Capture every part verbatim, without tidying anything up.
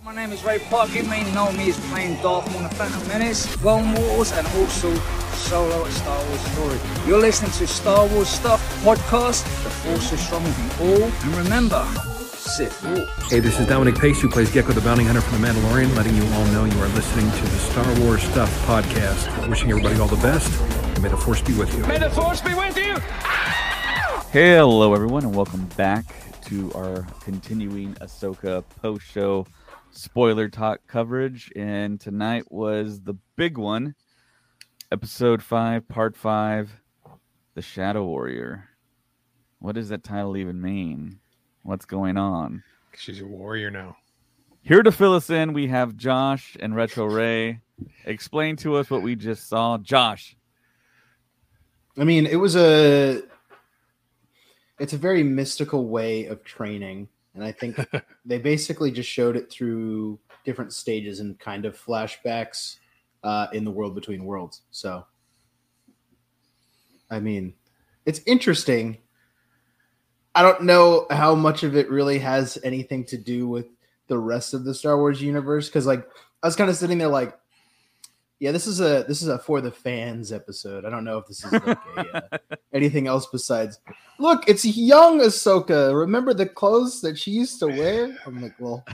My name is Ray Park. You may know me as playing Darth Maul in The Phantom Menace, Clone Wars, and also Solo: A Star Wars Story. You're listening to Star Wars Stuff Podcast. The Force is strong with you all. And remember, Sith Walk. Hey, this is Dominic Pace, who plays Gekko the Bounty Hunter from The Mandalorian, letting you all know you are listening to the Star Wars Stuff Podcast. Wishing everybody all the best, and may the Force be with you. May the Force be with you! Hello, everyone, and welcome back to our continuing Ahsoka post-show spoiler talk coverage. And tonight was the big one, episode five, part five, The Shadow Warrior. What does that title even mean? What's going on? She's a warrior now. Here to fill us in, we have Josh and Retro Ray. Explain to us what we just saw. Josh. I mean, it was a... It's a very mystical way of training. And I think they basically just showed it through different stages and kind of flashbacks uh, in the world between worlds. So, I mean, it's interesting. I don't know how much of it really has anything to do with the rest of the Star Wars universe. Because, like, I was kind of sitting there like, yeah, this is a this is a for the fans episode. I don't know if this is like a, uh, anything else besides, look, it's young Ahsoka. Remember the clothes that she used to wear? I'm like, well.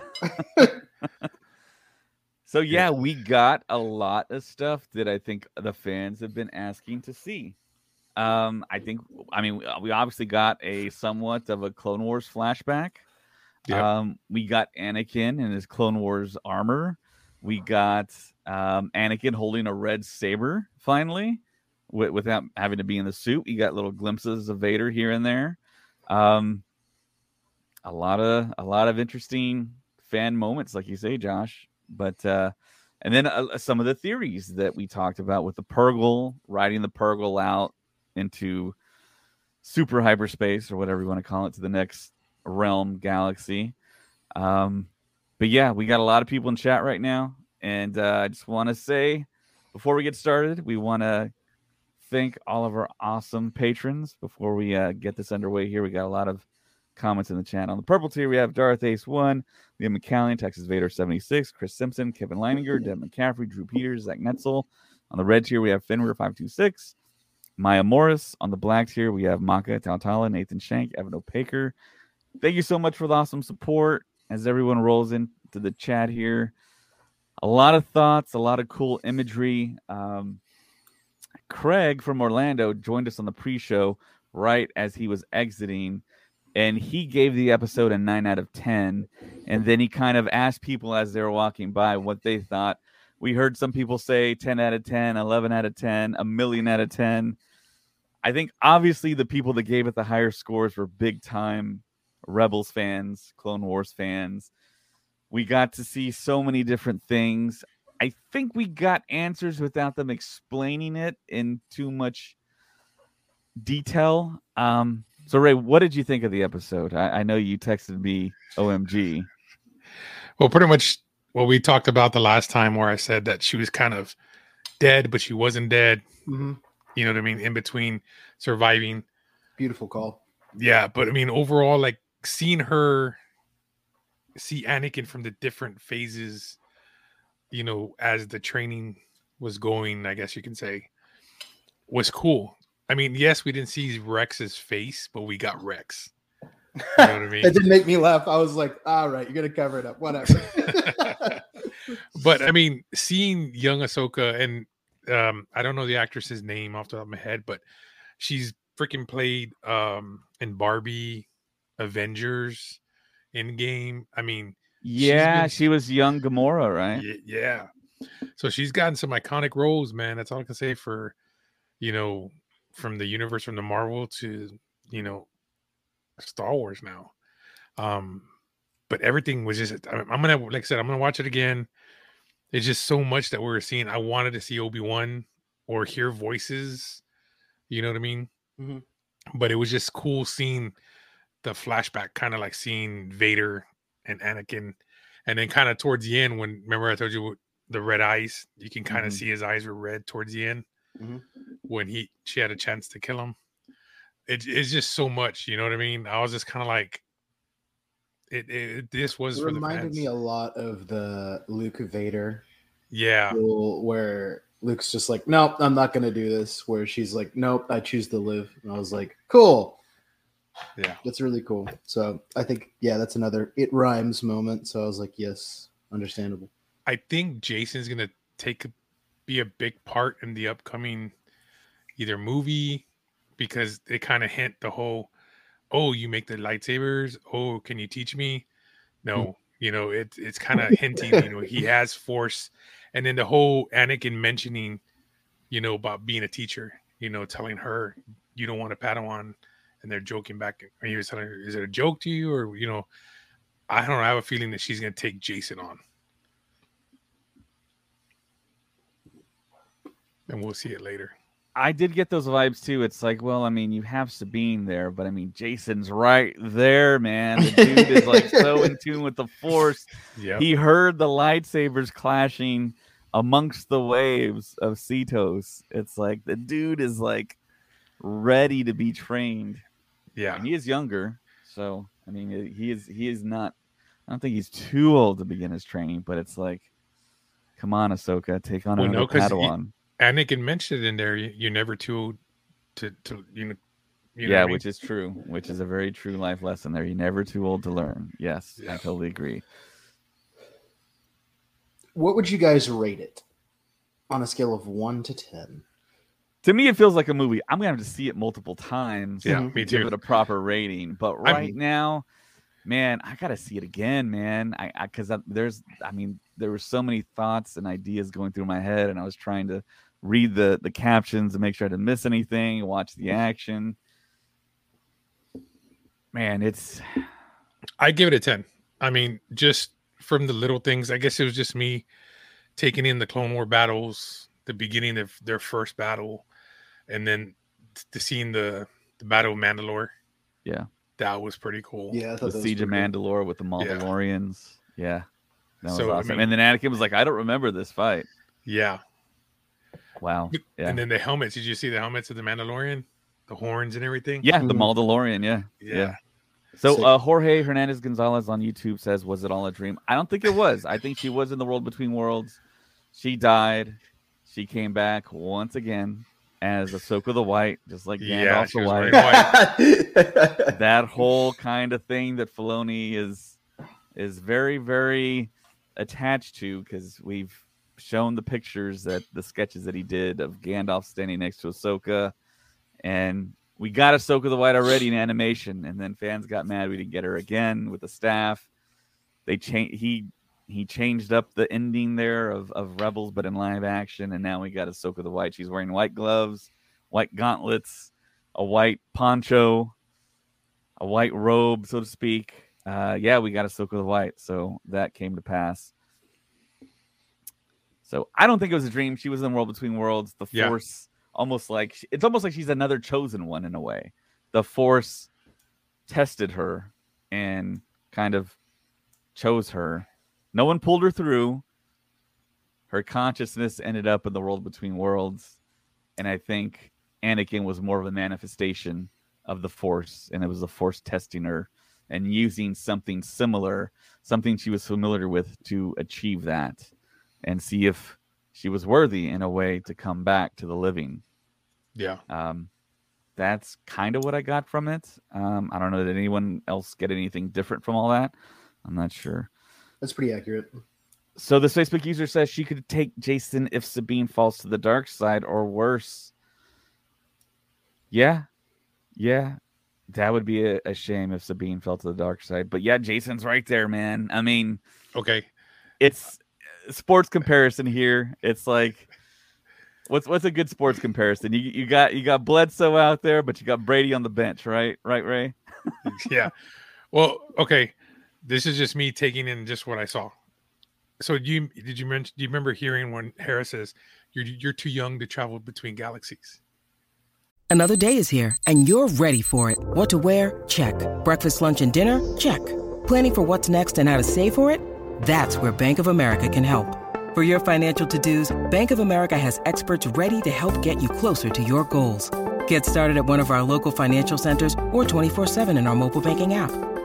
So, yeah, we got a lot of stuff that I think the fans have been asking to see. Um, I think, I mean, we obviously got a somewhat of a Clone Wars flashback. Yep. Um, we got Anakin in his Clone Wars armor. We got um, Anakin holding a red saber, finally, w- without having to be in the suit. You got little glimpses of Vader here and there. Um, a lot of a lot of interesting fan moments, like you say, Josh. But uh, and then uh, some of the theories that we talked about with the Purgle, riding the Purgle out into super hyperspace, or whatever you want to call it, to the next realm, galaxy. Um, But yeah, we got a lot of people in chat right now. And uh, I just want to say, before we get started, we want to thank all of our awesome patrons. Before we uh, get this underway here, we got a lot of comments in the chat. On the purple tier, we have Darth Ace one, Liam McCallion, Texas Vader seventy-six, Chris Simpson, Kevin Leininger, Deb McCaffrey, Drew Peters, Zach Netzel. On the red tier, we have Fenrir five two six, Maya Morris. On the black tier, we have Maka Tautala, Nathan Shank, Evan O'Paker. Thank you so much for the awesome support. As everyone rolls into the chat here, a lot of thoughts, a lot of cool imagery. Um, Craig from Orlando joined us on the pre-show right as he was exiting, and he gave the episode a nine out of ten, and then he kind of asked people as they were walking by what they thought. We heard some people say ten out of ten, eleven out of ten, a million out of ten. I think obviously the people that gave it the higher scores were big-time Rebels fans, Clone Wars fans. We got to see so many different things. I think we got answers without them explaining it in too much detail. Um, so, Ray, what did you think of the episode? I, I know you texted me O M G. Well, pretty much what we talked about the last time, where I said that she was kind of dead, but she wasn't dead. Mm-hmm. You know what I mean? In between surviving. Beautiful call. Yeah, but I mean, overall, like, seeing her see Anakin from the different phases, you know, as the training was going, I guess you can say, was cool. I mean, yes, we didn't see Rex's face, but we got Rex. You know what I mean? It did make me laugh. I was like, all right, you're going to cover it up. Whatever. But I mean, seeing young Ahsoka, and um, I don't know the actress's name off the top of my head, but she's freaking played um, in Barbie, Avengers, Endgame. I mean, Yeah, been, she was young Gamora, right? y- yeah. So she's gotten some iconic roles, man. That's all I can say for, you know, from the universe, from the Marvel to, you know, Star Wars now. Um, but everything was just, I'm, I'm gonna, like I said, I'm gonna watch it again. It's just so much that we're seeing. I wanted to see Obi-Wan or hear voices, you know what I mean? Mm-hmm. But it was just cool seeing the flashback, kind of like seeing Vader and Anakin, and then kind of towards the end, when, remember I told you the red eyes, you can kind of Mm-hmm. see his eyes were red towards the end. Mm-hmm. When he she had a chance to kill him. It, it's just so much, you know what I mean? I was just kind of like, it, it this was It for the reminded fans. me a lot of the Luke Vader Yeah, rule where Luke's just like, nope, I'm not going to do this. Where she's like, nope, I choose to live. And I was like, cool. yeah. That's really cool. So I think, yeah, that's another it rhymes moment. So I was like, yes, understandable. I think Jason's gonna take be a big part in the upcoming either movie, because they kind of hint the whole, oh, you make the lightsabers. Oh, can you teach me? No, you know, it's it's kind of hinting. You know, he has Force, and then the whole Anakin mentioning, you know, about being a teacher. You know, telling her you don't want a Padawan. And they're joking back. And he was telling her, is it a joke to you? Or, you know, I don't know. I have a feeling that she's going to take Jason on. And we'll see it later. I did get those vibes too. It's like, well, I mean, you have Sabine there, but I mean, Jason's right there, man. The dude is like so in tune with the Force. Yeah. He heard the lightsabers clashing amongst the waves of Cetos. It's like the dude is like ready to be trained. Yeah. And he is younger, so I mean, he is he is not. I don't think he's too old to begin his training, but it's like, come on, Ahsoka, take on Well, another no, 'cause Padawan. He, Anakin mentioned in there, you're never too old to, to you know. You know yeah, what I mean? which is true. Which is a very true life lesson there. You're never too old to learn. Yes, Yeah. I totally agree. What would you guys rate it on a scale of one to ten? To me, it feels like a movie. I'm gonna have to see it multiple times. Yeah, to me give too. it a proper rating. But I'm- right now, man, I gotta see it again, man. I because there's, I mean, there were so many thoughts and ideas going through my head, and I was trying to read the the captions to make sure I didn't miss anything, watch the action. Man, it's I give it a ten. I mean, just from the little things, I guess it was just me taking in the Clone War battles, the beginning of their first battle, and then to seeing the, the Battle of Mandalore. Yeah. That was pretty cool. Yeah, I thought the that was Siege of pretty cool. Mandalore with the Mandalorians. Yeah, that was So, I awesome. mean- and then Anakin was like, "I don't remember this fight." Yeah. Wow. Yeah. And then the helmets. Did you see the helmets of the Mandalorian? The horns and everything? Yeah, the Mhm. Mandalorian. Yeah. Yeah. So Sick. uh, Jorge Hernandez Gonzalez on YouTube says, "Was it all a dream?" I don't think it was. I think she was in the world between worlds. She died. She came back once again as Ahsoka the White, just like Yeah, Gandalf she the was White. wearing white. That whole kind of thing that Filoni is is very, very attached to, because we've shown the pictures, that the sketches that he did of Gandalf standing next to Ahsoka, and we got Ahsoka the White already in animation, and then fans got mad we didn't get her again with the staff. They changed. He he changed up the ending there of, of Rebels, but in live action, and now we got Ahsoka the White. She's wearing white gloves, white gauntlets, a white poncho, a white robe, so to speak. Uh, yeah, we got Ahsoka the White, so that came to pass. So I don't think it was a dream. She was in the world between worlds. The Yeah. Force, almost like it's almost like she's another chosen one in a way. The Force tested her and kind of chose her. No one pulled her through. Her consciousness ended up in the world between worlds, and I think Anakin was more of a manifestation of the Force, and it was the Force testing her and using something similar, something she was familiar with, to achieve that and see if she was worthy in a way to come back to the living. Yeah. Um, that's kind of what I got from it. Um, I don't know. Did anyone else get anything different from all that? I'm not sure. That's pretty accurate. So this Facebook user says she could take Jason if Sabine falls to the dark side, or worse. Yeah. Yeah. That would be a, a shame if Sabine fell to the dark side. But yeah, Jason's right there, man. I mean, Okay. it's sports comparison here. It's like, what's what's a good sports comparison? You you got you got Bledsoe out there, but you got Brady on the bench, right? Right, Ray? Yeah. Well, okay. This is just me taking in just what I saw. So you did you mention? Do you remember hearing when Hera says, "You're you're too young to travel between galaxies"? Another day is here, and you're ready for it. What to wear? Check. Breakfast, lunch, and dinner? Check. Planning for what's next and how to save for it? That's where Bank of America can help. For your financial to-dos, Bank of America has experts ready to help get you closer to your goals. Get started at one of our local financial centers or twenty-four seven in our mobile banking app.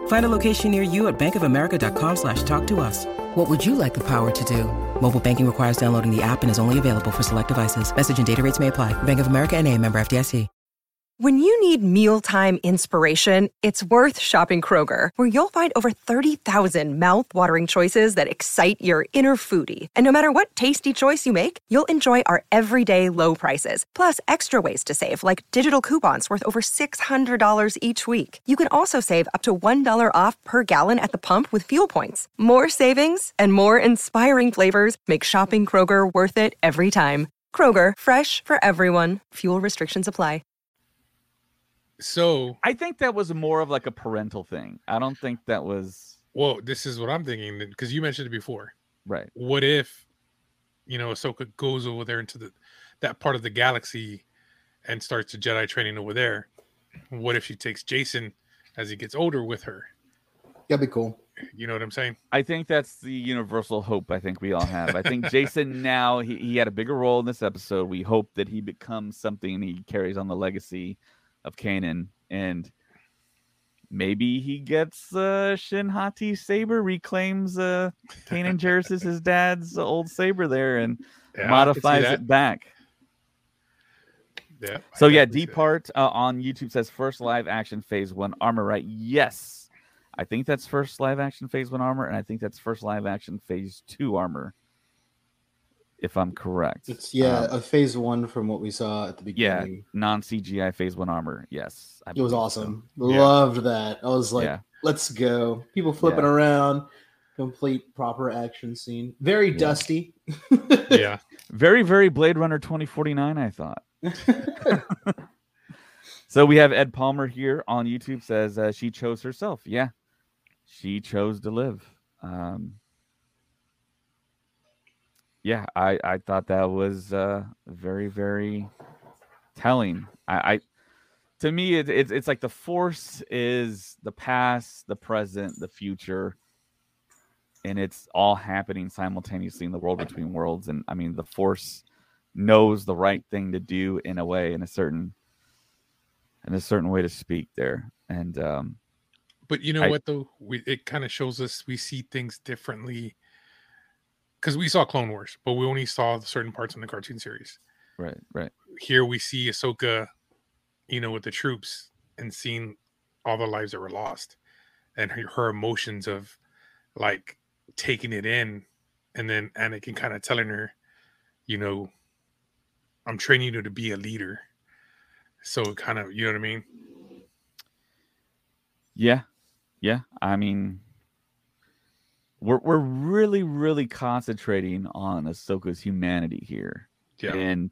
Find a location near you at bankofamerica.com slash talk to us. What would you like the power to do? Mobile banking requires downloading the app and is only available for select devices. Message and data rates may apply. Bank of America N A, member F D I C. When you need mealtime inspiration, it's worth shopping Kroger, where you'll find over thirty thousand mouth-watering choices that excite your inner foodie. And no matter what tasty choice you make, you'll enjoy our everyday low prices, plus extra ways to save, like digital coupons worth over six hundred dollars each week. You can also save up to one dollar off per gallon at the pump with fuel points. More savings and more inspiring flavors make shopping Kroger worth it every time. Kroger, fresh for everyone. Fuel restrictions apply. So I think that was more of like a parental thing. I don't think that was well, this is what I'm thinking, because you mentioned it before. right. What if, you know, Ahsoka goes over there into the that part of the galaxy and starts the Jedi training over there? What if she takes Jason as he gets older with her? That'd be cool. You know what I'm saying? I think that's the universal hope I think we all have. I think Jason now, he, he had a bigger role in this episode. We hope that he becomes something, he carries on the legacy of Kanan, and maybe he gets uh, Shin Hati saber, reclaims uh, Kanan Jarrus as his dad's old saber there, and Yeah, I modifies can see that. it back. Yeah. So I yeah, definitely see that. D-Part uh, on YouTube says first live action phase one armor, right? Yes. I think that's first live action phase one armor, and I think that's first live action phase two armor, if I'm correct. It's yeah, Um, a phase one from what we saw at the yeah, beginning. non-C G I phase one armor. Yes. I It was believe awesome. Yeah. Loved that. I was like, Yeah. let's go. People flipping Yeah. around. Complete proper action scene. Very Yeah. dusty. Yeah. So. Very, very Blade Runner twenty forty-nine, I thought. So we have Ed Palmer here on YouTube says uh, she chose herself. Yeah, she chose to live. Um, yeah, I, I thought that was uh, very, very telling. I, I to me, it, it's it's like the Force is the past, the present, the future, and it's all happening simultaneously in the world between worlds. And I mean, the Force knows the right thing to do in a way, in a certain, in a certain way to speak there. And um, But you know I- what, though? We, it kind of shows us we see things differently. Because we saw Clone Wars, but we only saw certain parts in the cartoon series. right, right, Here we see Ahsoka, you know, with the troops and seeing all the lives that were lost, and her, her emotions of like taking it in, and then Anakin kind of telling her, you know, I'm training you to be a leader. So kind of, you know what I mean? yeah, yeah. I mean, we're we're really, really concentrating on Ahsoka's humanity here. Yeah. And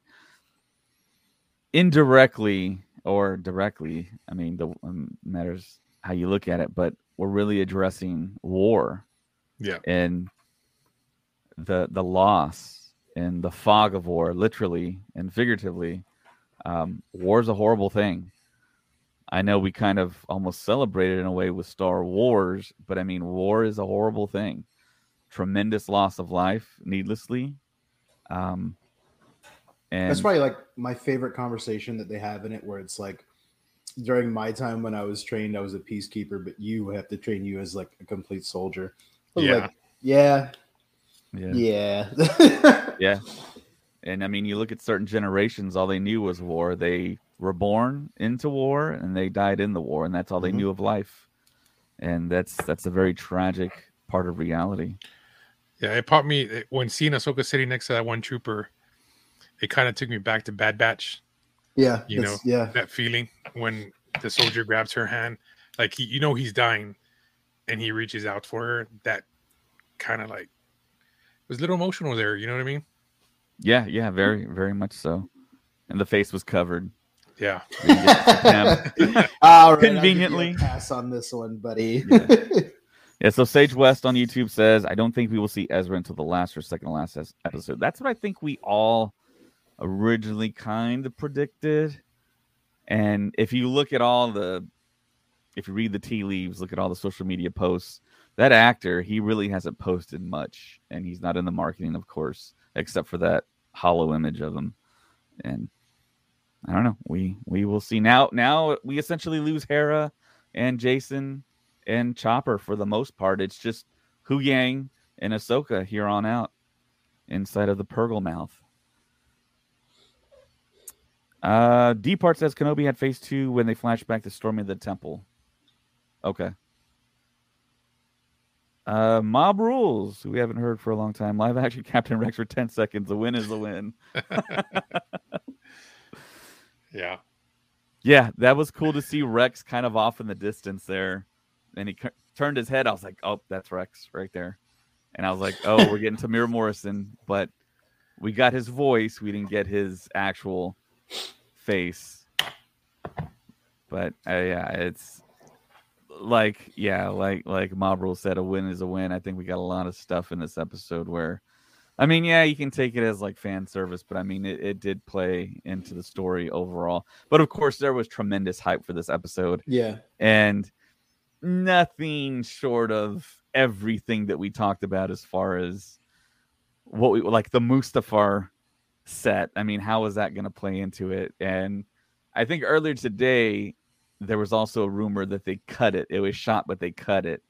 indirectly or directly, I mean, the um, matters how you look at it, but we're really addressing war Yeah. and the the loss and the fog of war, literally and figuratively. Um, war is a horrible thing. I know we kind of almost celebrated in a way with Star Wars, but I mean, war is a horrible thing. Tremendous loss of life needlessly. Um, and That's probably like my favorite conversation that they have in it, where it's like, during my time when I was trained, I was a peacekeeper, but you have to train you as like a complete soldier. I was Yeah. like, yeah, yeah, yeah. yeah. And I mean, you look at certain generations, all they knew was war. They were born into war and they died in the war, and that's all they Mhm. knew of life. And that's that's a very tragic part of reality. Yeah, it popped me it- when seeing Ahsoka sitting next to that one trooper. It kind of took me back to Bad Batch. Yeah, You that's- know, yeah. that feeling when the soldier grabs her hand, like he, you know, he's dying, and he reaches out for her. That kind of like was a little emotional there. You know what I mean? Yeah, yeah, very, very much so. And the face was covered. Yeah. We didn't get to see him. All right, I'll give you a Conveniently. pass on this one, buddy. Yeah. Yeah, so Sage West on YouTube says, I don't think we will see Ezra until the last or second to last es- episode. That's what I think we all originally kind of predicted. And if you look at all the, if you read the tea leaves, look at all the social media posts, that actor, he really hasn't posted much. And he's not in the marketing, of course, except for that hollow image of him. And I don't know. We we will see. Now, now we essentially lose Hera and Jason and Chopper for the most part. It's just Hu Yang and Ahsoka here on out inside of the Purgle mouth. Uh, D Part says Kenobi had phase two when they flash back to storming the temple. Okay. Uh, Mob Rules, who we haven't heard for a long time. Live action Captain Rex for ten seconds. A win is a win. Yeah. Yeah, that was cool to see Rex kind of off in the distance there. And he c- turned his head. I was like, oh, that's Rex right there. And I was like, oh, we're getting Tamir Morrison. But we got his voice. We didn't get his actual face. But uh, yeah, it's like, yeah, like like Mob Rule said, a win is a win. I think we got a lot of stuff in this episode where, I mean, yeah, you can take it as like fan service, but I mean, it, it did play into the story overall. But of course, there was tremendous hype for this episode. Yeah. And nothing short of everything that we talked about as far as what we like the Mustafar set. I mean, how is that going to play into it? And I think earlier today, there was also a rumor that they cut it. It was shot, but they cut it.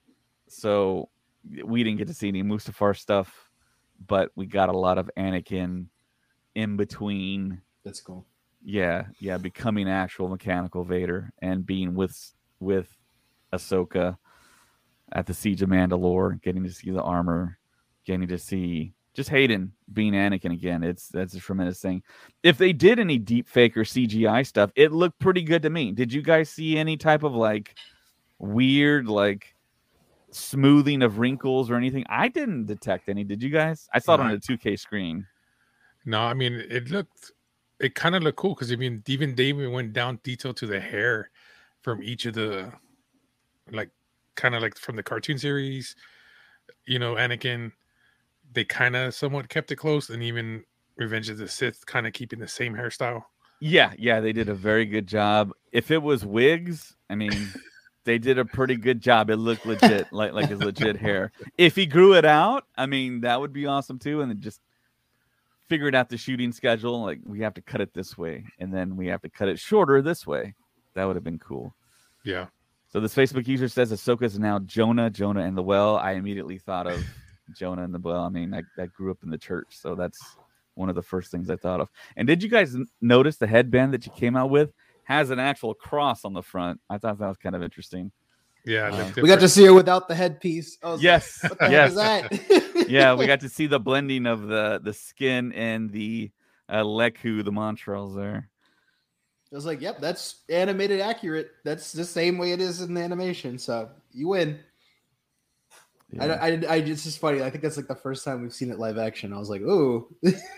So we didn't get to see any Mustafar stuff, but we got a lot of Anakin in between. That's cool. Yeah, yeah, becoming actual mechanical Vader and being with with Ahsoka at the Siege of Mandalore, getting to see the armor, getting to see just Hayden being Anakin again. It's that's a tremendous thing. If they did any deep fake or C G I stuff, it looked pretty good to me. Did you guys see any type of like weird like smoothing of wrinkles or anything? I didn't detect any. Did you guys? I saw it on a two K screen. No, I mean it looked, it kind of looked cool because I mean even David went down detail to the hair from each of the, like kind of like from the cartoon series, you know, Anakin. They kind of somewhat kept it close, and even Revenge of the Sith kind of keeping the same hairstyle. Yeah, yeah, they did a very good job. If it was wigs, I mean, they did a pretty good job. It looked legit, like like his legit hair. If he grew it out, I mean, that would be awesome too. And then just figured out the shooting schedule. Like we have to cut it this way, and then we have to cut it shorter this way. That would have been cool. Yeah. So this Facebook user says Ahsoka is now Jonah, Jonah and the Well. I immediately thought of Jonah and the Well. I mean, I, I grew up in the church, so that's one of the first things I thought of. And did you guys notice the headband that she came out with has an actual cross on the front? I thought that was kind of interesting. Yeah, Uh, We got to see her without the headpiece. I was yes, like, what the yes, heck is that? yeah. We got to see the blending of the the skin and the uh, Leku, the Montrals there. I was like, yep, that's animated accurate. That's the same way it is in the animation. So you win. Yeah. I, I, I, it's just funny. I think that's like the first time we've seen it live action. I was like, ooh.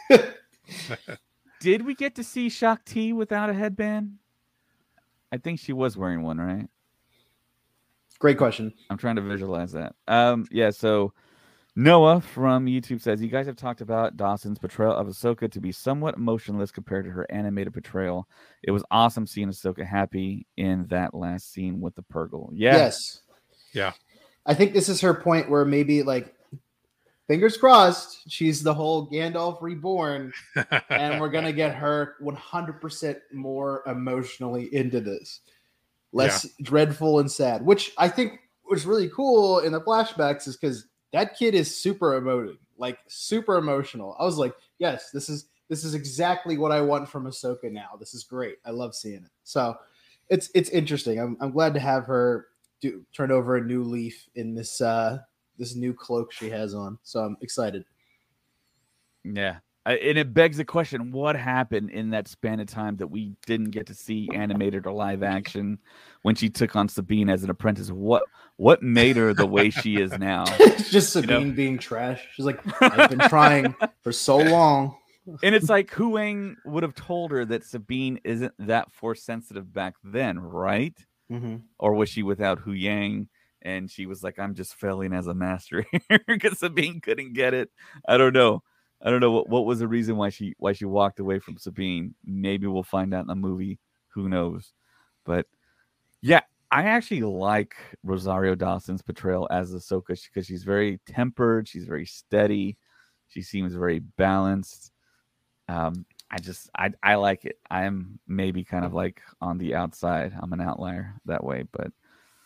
Did we get to see Shakti without a headband? I think she was wearing one, right? Great question. I'm trying to visualize that. Um, yeah, so Noah from YouTube says, you guys have talked about Dawson's portrayal of Ahsoka to be somewhat emotionless compared to her animated portrayal. It was awesome seeing Ahsoka happy in that last scene with the Purgle. Yeah. Yes. Yeah. I think this is her point where maybe like, fingers crossed, she's the whole Gandalf reborn, and we're going to get her one hundred percent more emotionally into this. Less yeah. dreadful and sad, which I think was really cool in the flashbacks is because that kid is super emotive, like super emotional. I was like, yes, this is this is exactly what I want from Ahsoka now. This is great. I love seeing it. So it's it's interesting. I'm I'm glad to have her do turn over a new leaf in this uh this new cloak she has on. So I'm excited. Yeah. I, and it begs the question, what happened in that span of time that we didn't get to see animated or live action when she took on Sabine as an apprentice? What what made her the way she is now? It's just Sabine you know? being trash. She's like, I've been trying for so long. And it's like Huang would have told her that Sabine isn't that force sensitive back then, right? Mm-hmm. Or was she without Hu Yang? And she was like, I'm just failing as a master here because Sabine couldn't get it. I don't know. I don't know what, what was the reason why she why she walked away from Sabine. Maybe we'll find out in the movie. Who knows? But yeah, I actually like Rosario Dawson's portrayal as Ahsoka because she's very tempered. She's very steady. She seems very balanced. Um, I just I I like it. I am maybe kind of like on the outside. I'm an outlier that way, but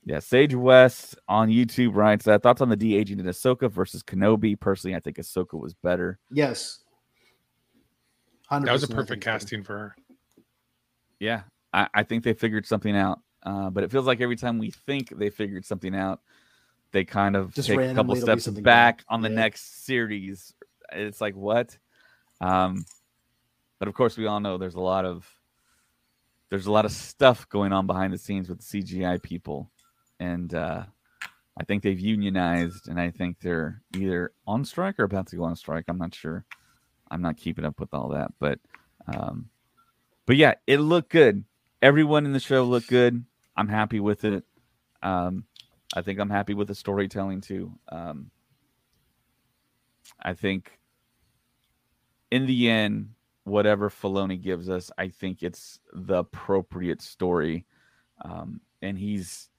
Yeah, Sage West on YouTube writes uh, thoughts on the de-aging in Ahsoka versus Kenobi. Personally, I think Ahsoka was better. Yes. That was a one hundred percent I perfect think so. casting for her. Yeah, I, I think they figured something out. Uh, but it feels like every time we think they figured something out, they kind of Just take a couple randomly it'll be steps something back bad. on the Yeah. next series. It's like, what? Um, but of course, we all know there's a lot of there's a lot of stuff going on behind the scenes with the C G I people. And uh, I think they've unionized, and I think they're either on strike or about to go on strike. I'm not sure. I'm not keeping up with all that. But, um, but yeah, it looked good. Everyone in the show looked good. I'm happy with it. Um, I think I'm happy with the storytelling, too. Um, I think in the end, whatever Filoni gives us, I think it's the appropriate story. Um, and he's...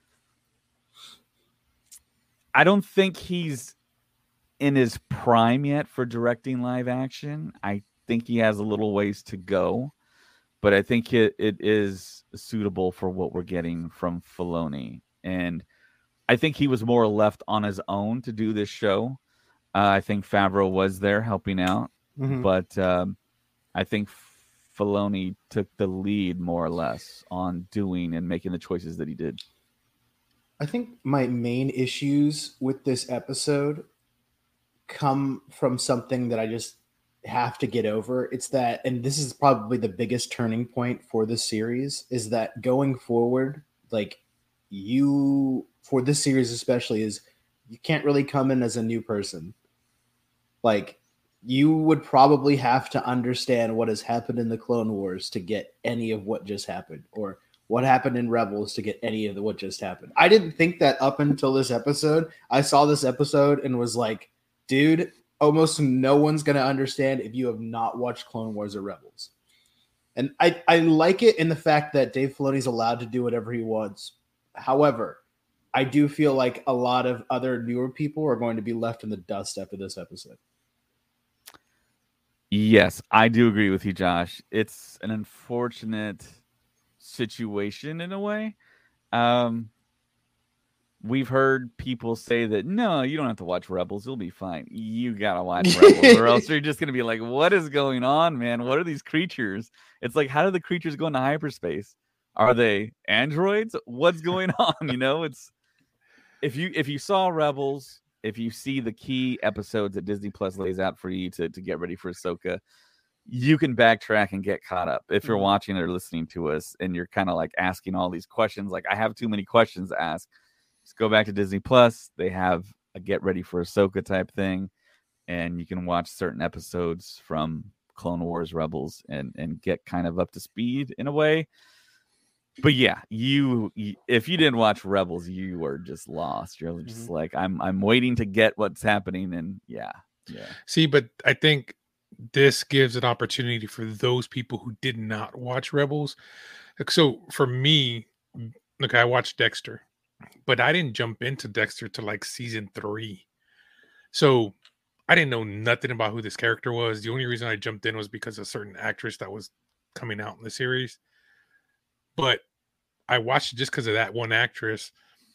I don't think he's in his prime yet for directing live action. I think he has a little ways to go, but I think it, it is suitable for what we're getting from Filoni. And I think he was more left on his own to do this show. Uh, I think Favreau was there helping out, Mhm. but um, I think Filoni took the lead more or less on doing and making the choices that he did. I think my main issues with this episode come from something that I just have to get over. It's that, and this is probably the biggest turning point for the series, is that going forward, like you, for this series especially, is you can't really come in as a new person. Like, you would probably have to understand what has happened in the Clone Wars to get any of what just happened, or what happened in Rebels to get any of the what just happened. I didn't think that up until this episode. I saw this episode and was like, dude, almost no one's going to understand if you have not watched Clone Wars or Rebels. And I, I like it in the fact that Dave Filoni's allowed to do whatever he wants. However, I do feel like a lot of other newer people are going to be left in the dust after this episode. Yes, I do agree with you, Josh. It's an unfortunate situation in a way. Um, we've heard people say that, no, you don't have to watch Rebels. You'll be fine. You got to watch Rebels or else you're just going to be like, what is going on, man? What are these creatures? It's like, how do the creatures go into hyperspace? Are they androids? What's going on? You know, it's if you if you saw Rebels, if you see the key episodes that Disney Plus lays out for you to, to get ready for Ahsoka, you can backtrack and get caught up. If you're Mhm. watching or listening to us and you're kind of like asking all these questions, like I have too many questions to ask, just go back to Disney Plus. They have a get ready for Ahsoka type thing, and you can watch certain episodes from Clone Wars, Rebels, and and get kind of up to speed in a way. But yeah, you, you if you didn't watch Rebels, you were just lost. You're just Mhm. like, I'm I'm waiting to get what's happening, and yeah, yeah. See, but I think this gives an opportunity for those people who did not watch Rebels. Like, so for me, look, I watched Dexter, but I didn't jump into Dexter to like season three. So I didn't know nothing about who this character was. The only reason I jumped in was because of a certain actress that was coming out in the series. But I watched it just because of that one actress.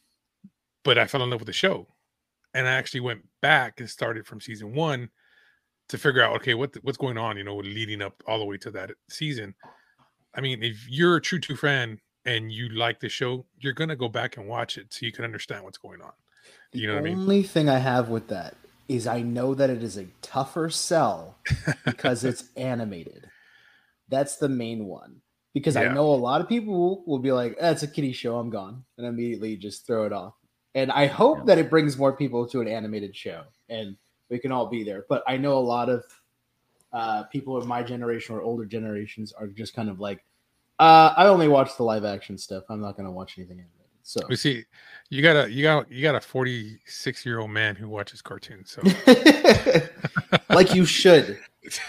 But I fell in love with the show. And I actually went back and started from season one to figure out, okay, what the, what's going on, you know, leading up all the way to that season. I mean, if you're a true true fan and you like the show, you're gonna go back and watch it so you can understand what's going on. The You know what I mean? only thing I have with that is I know that it is a tougher sell because it's animated. That's the main one. Because I Yeah. know a lot of people will, will be like, that's a kiddie show, I'm gone. And immediately just throw it off. And I hope Yeah. that it brings more people to an animated show and we can all be there. But I know a lot of uh, people of my generation or older generations are just kind of like, uh, I only watch the live action stuff. I'm not going to watch anything animated. So We see, you got a you got you got a forty-six year old man who watches cartoons. So like you should.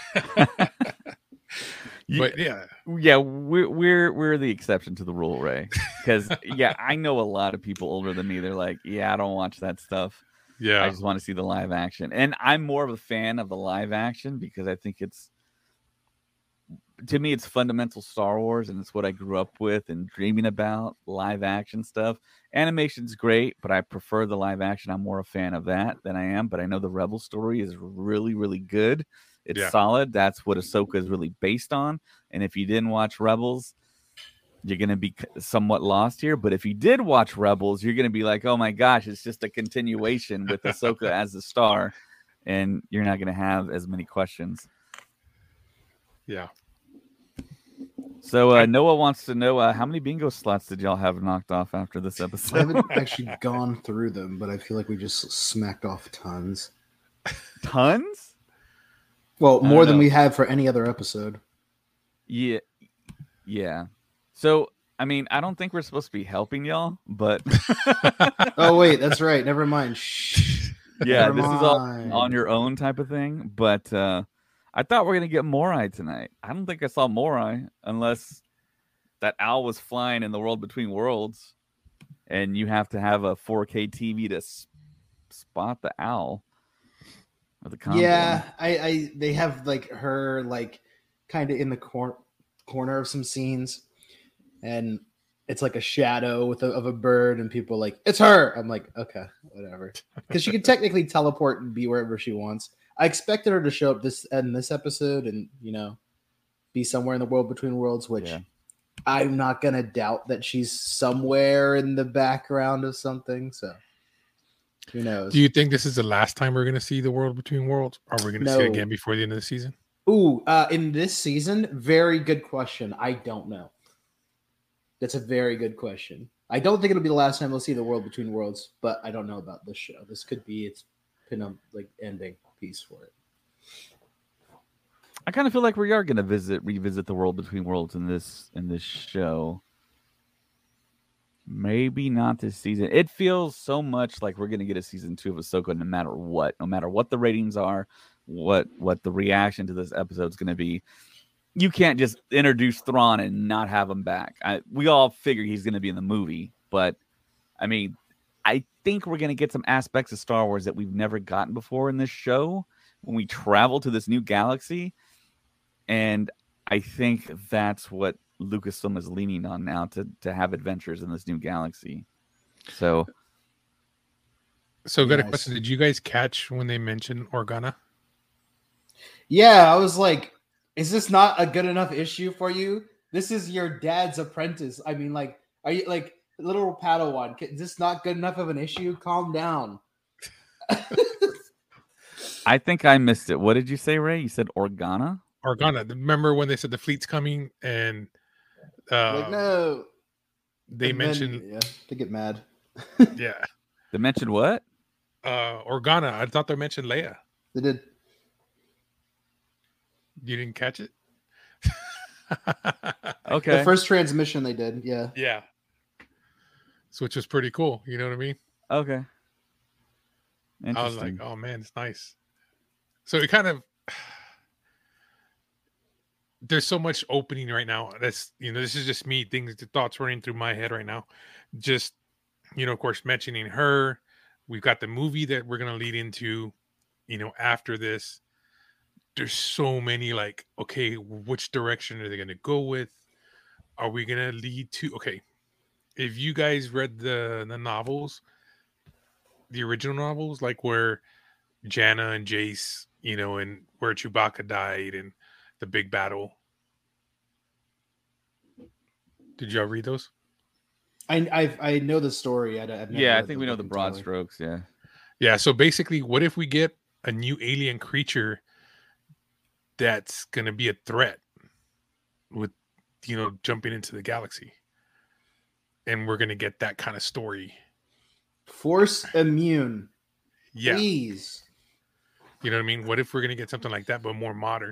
You- but yeah, Yeah, we're we're we're the exception to the rule, Ray. Because yeah, I know a lot of people older than me. They're like, yeah, I don't watch that stuff. I yeah, just want to see the live action. And I'm more of a fan of the live action because I think it's to me, it's fundamental Star Wars, and it's what I grew up with and dreaming about. Live action stuff. Animation's great, but I prefer the live action. I'm more a fan of that than I am. But I know the Rebel story is really, really good. It's Yeah. solid. That's what Ahsoka is really based on. And if you didn't watch Rebels, you're going to be somewhat lost here. But if you did watch Rebels, you're going to be like, oh my gosh, it's just a continuation with Ahsoka as the star. And you're not going to have as many questions. Yeah. So uh, Noah wants to know uh, how many bingo slots did y'all have knocked off after this I episode? haven't actually gone through them, but I feel like we just smacked off tons. Tons? Well, I more don't than know. we had for any other episode. Yeah. Yeah. So, I mean, I don't think we're supposed to be helping y'all, but Oh wait, that's right. Never mind. Shh. yeah, Never this is all mind. on your own type of thing. But uh, I thought we are going to get Morai tonight. I don't think I saw Morai unless that owl was flying in the world between worlds and you have to have a four K T V to s- spot the owl. Or the convoy. Yeah, I, I they have like her like kind of in the cor- corner of some scenes, and it's like a shadow with a, of a bird, and people are like, it's her. I'm like, okay, whatever, because she can technically teleport and be wherever she wants. I expected her to show up this in this episode, and you know, be somewhere in the world between worlds, which Yeah. I'm not gonna doubt that she's somewhere in the background of something. So who knows? Do you think this is the last time we're going to see the world between worlds? Are we going to see it No. again before the end of the season? Ooh, uh, in this season, very good question. I don't know. That's a very good question. I don't think it'll be the last time we'll see the world between worlds, but I don't know about this show. This could be its pin up like ending piece for it. I kind of feel like we are going to visit, revisit the world between worlds in this in this show. Maybe not this season. It feels so much like we're going to get a season two of Ahsoka, no matter what, no matter what the ratings are, what what the reaction to this episode is going to be. You can't just introduce Thrawn and not have him back. I, we all figure he's going to be in the movie, but I mean, I think we're going to get some aspects of Star Wars that we've never gotten before in this show when we travel to this new galaxy. And I think that's what Lucasfilm is leaning on now to, to have adventures in this new galaxy. So, So, got a Nice. question. Did you guys catch when they mentioned Organa? Yeah, I was like, is this not a good enough issue for you? This is your dad's apprentice. I mean, like, are you like little Padawan? Is this not good enough of an issue? Calm down. I think I missed it. What did you say, Ray? You said Organa? Organa. Remember when they said the fleet's coming and uh, like, no. they And then, mentioned, yeah, they get mad. yeah, They mentioned what? uh, Organa. I thought they mentioned Leia. They did. You didn't catch it? Okay. The first transmission they did. Yeah. Yeah. So, which was pretty cool. You know what I mean? Okay. I was like, Interesting. oh man, it's nice. So it kind of there's so much opening right now. That's you know, this is just me, things the thoughts running through my head right now. Just you know, of course, mentioning her. We've got the movie that we're gonna lead into, you know, after this. There's so many like, okay, which direction are they gonna go with? Are we gonna lead to okay? If you guys read the the novels, the original novels, like where Janna and Jace, you know, and where Chewbacca died and the big battle. Did y'all read those? I I I know the story. I, I've never Yeah, I read think we know the book broad entirely. strokes. Yeah. Yeah. So basically, what if we get a new alien creature that's going to be a threat with, you know, jumping into the galaxy? And we're going to get that kind of story. Force immune. Yeah. Please. You know what I mean? What if we're going to get something like that, but more modern?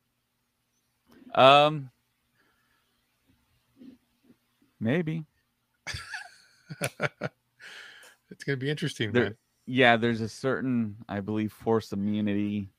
Um. Maybe. It's going to be interesting, There- man. Yeah, there's a certain, I believe, force immunity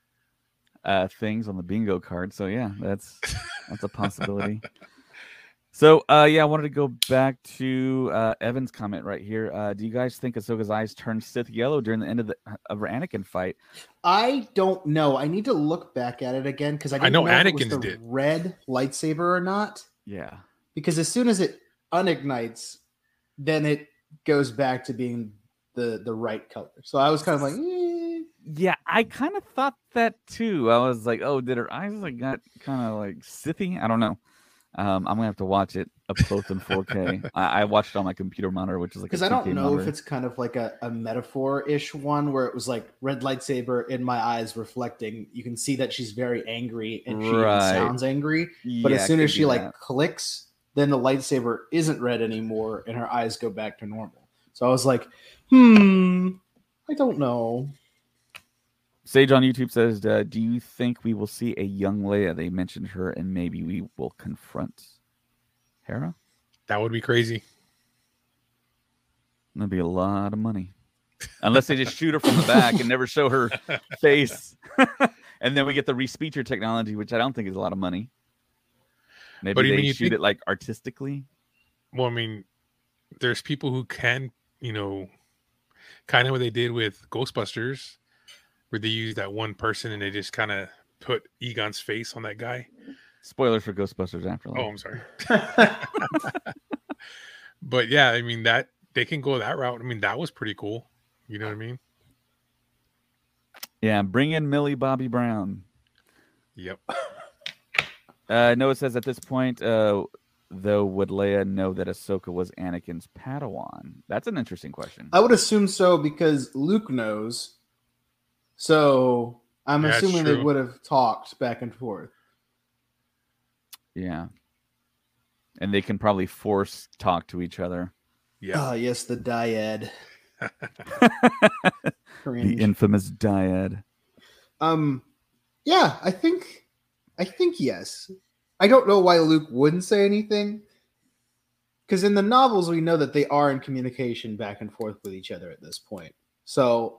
uh things on the bingo card. So yeah, that's that's a possibility. So, uh, yeah, I wanted to go back to uh, Evan's comment right here. Uh, do you guys think Ahsoka's eyes turned Sith yellow during the end of the of her Anakin fight? I don't know. I need to look back at it again because I didn't I know know if it was Anakin's the did. red lightsaber or not. Yeah. Because as soon as it unignites, then it goes back to being the the right color. So I was kind of like, eh. Yeah, I kind of thought that too. I was like, oh, did her eyes like got kind of like Sithy? I don't know. Um, I'm gonna have to watch it up close in four K. I, I watched it on my computer monitor, which is like because I I don't know if it's kind of like a, a metaphor-ish one where it was like red lightsaber in my eyes reflecting. You can see that she's very angry and she even Right. sounds angry. But Yeah, as soon could as she be like that. clicks, then the lightsaber isn't red anymore and her eyes go back to normal. So I was like, hmm, I don't know. Sage on YouTube says, uh, "Do you think we will see a young Leia? They mentioned her, and maybe we will confront Hera. That would be crazy. That'd be a lot of money, unless they just shoot her from the back and never show her face, and then we get the respeecher technology, which I don't think is a lot of money. Maybe But I they mean, you shoot think- it like artistically. Well, I mean, there's people who can, you know, kind of what they did with Ghostbusters, where they use that one person and they just kind of put Egon's face on that guy. Spoilers for Ghostbusters Afterlife. Oh, I'm sorry. But yeah, I mean that they can go that route. I mean, that was pretty cool. You know what I mean? Yeah, bring in Millie Bobby Brown. Yep. Uh, Noah says at this point, uh, though, would Leia know that Ahsoka was Anakin's Padawan? That's an interesting question. I would assume so because Luke knows. So I'm Yeah, that's assuming they true. would have talked back and forth. Yeah. And they can probably force talk to each other. Yeah. Ah, yes, the dyad. The Cringe. infamous dyad. Um, yeah, I think, I think yes. I don't know why Luke wouldn't say anything, because in the novels we know that they are in communication back and forth with each other at this point. So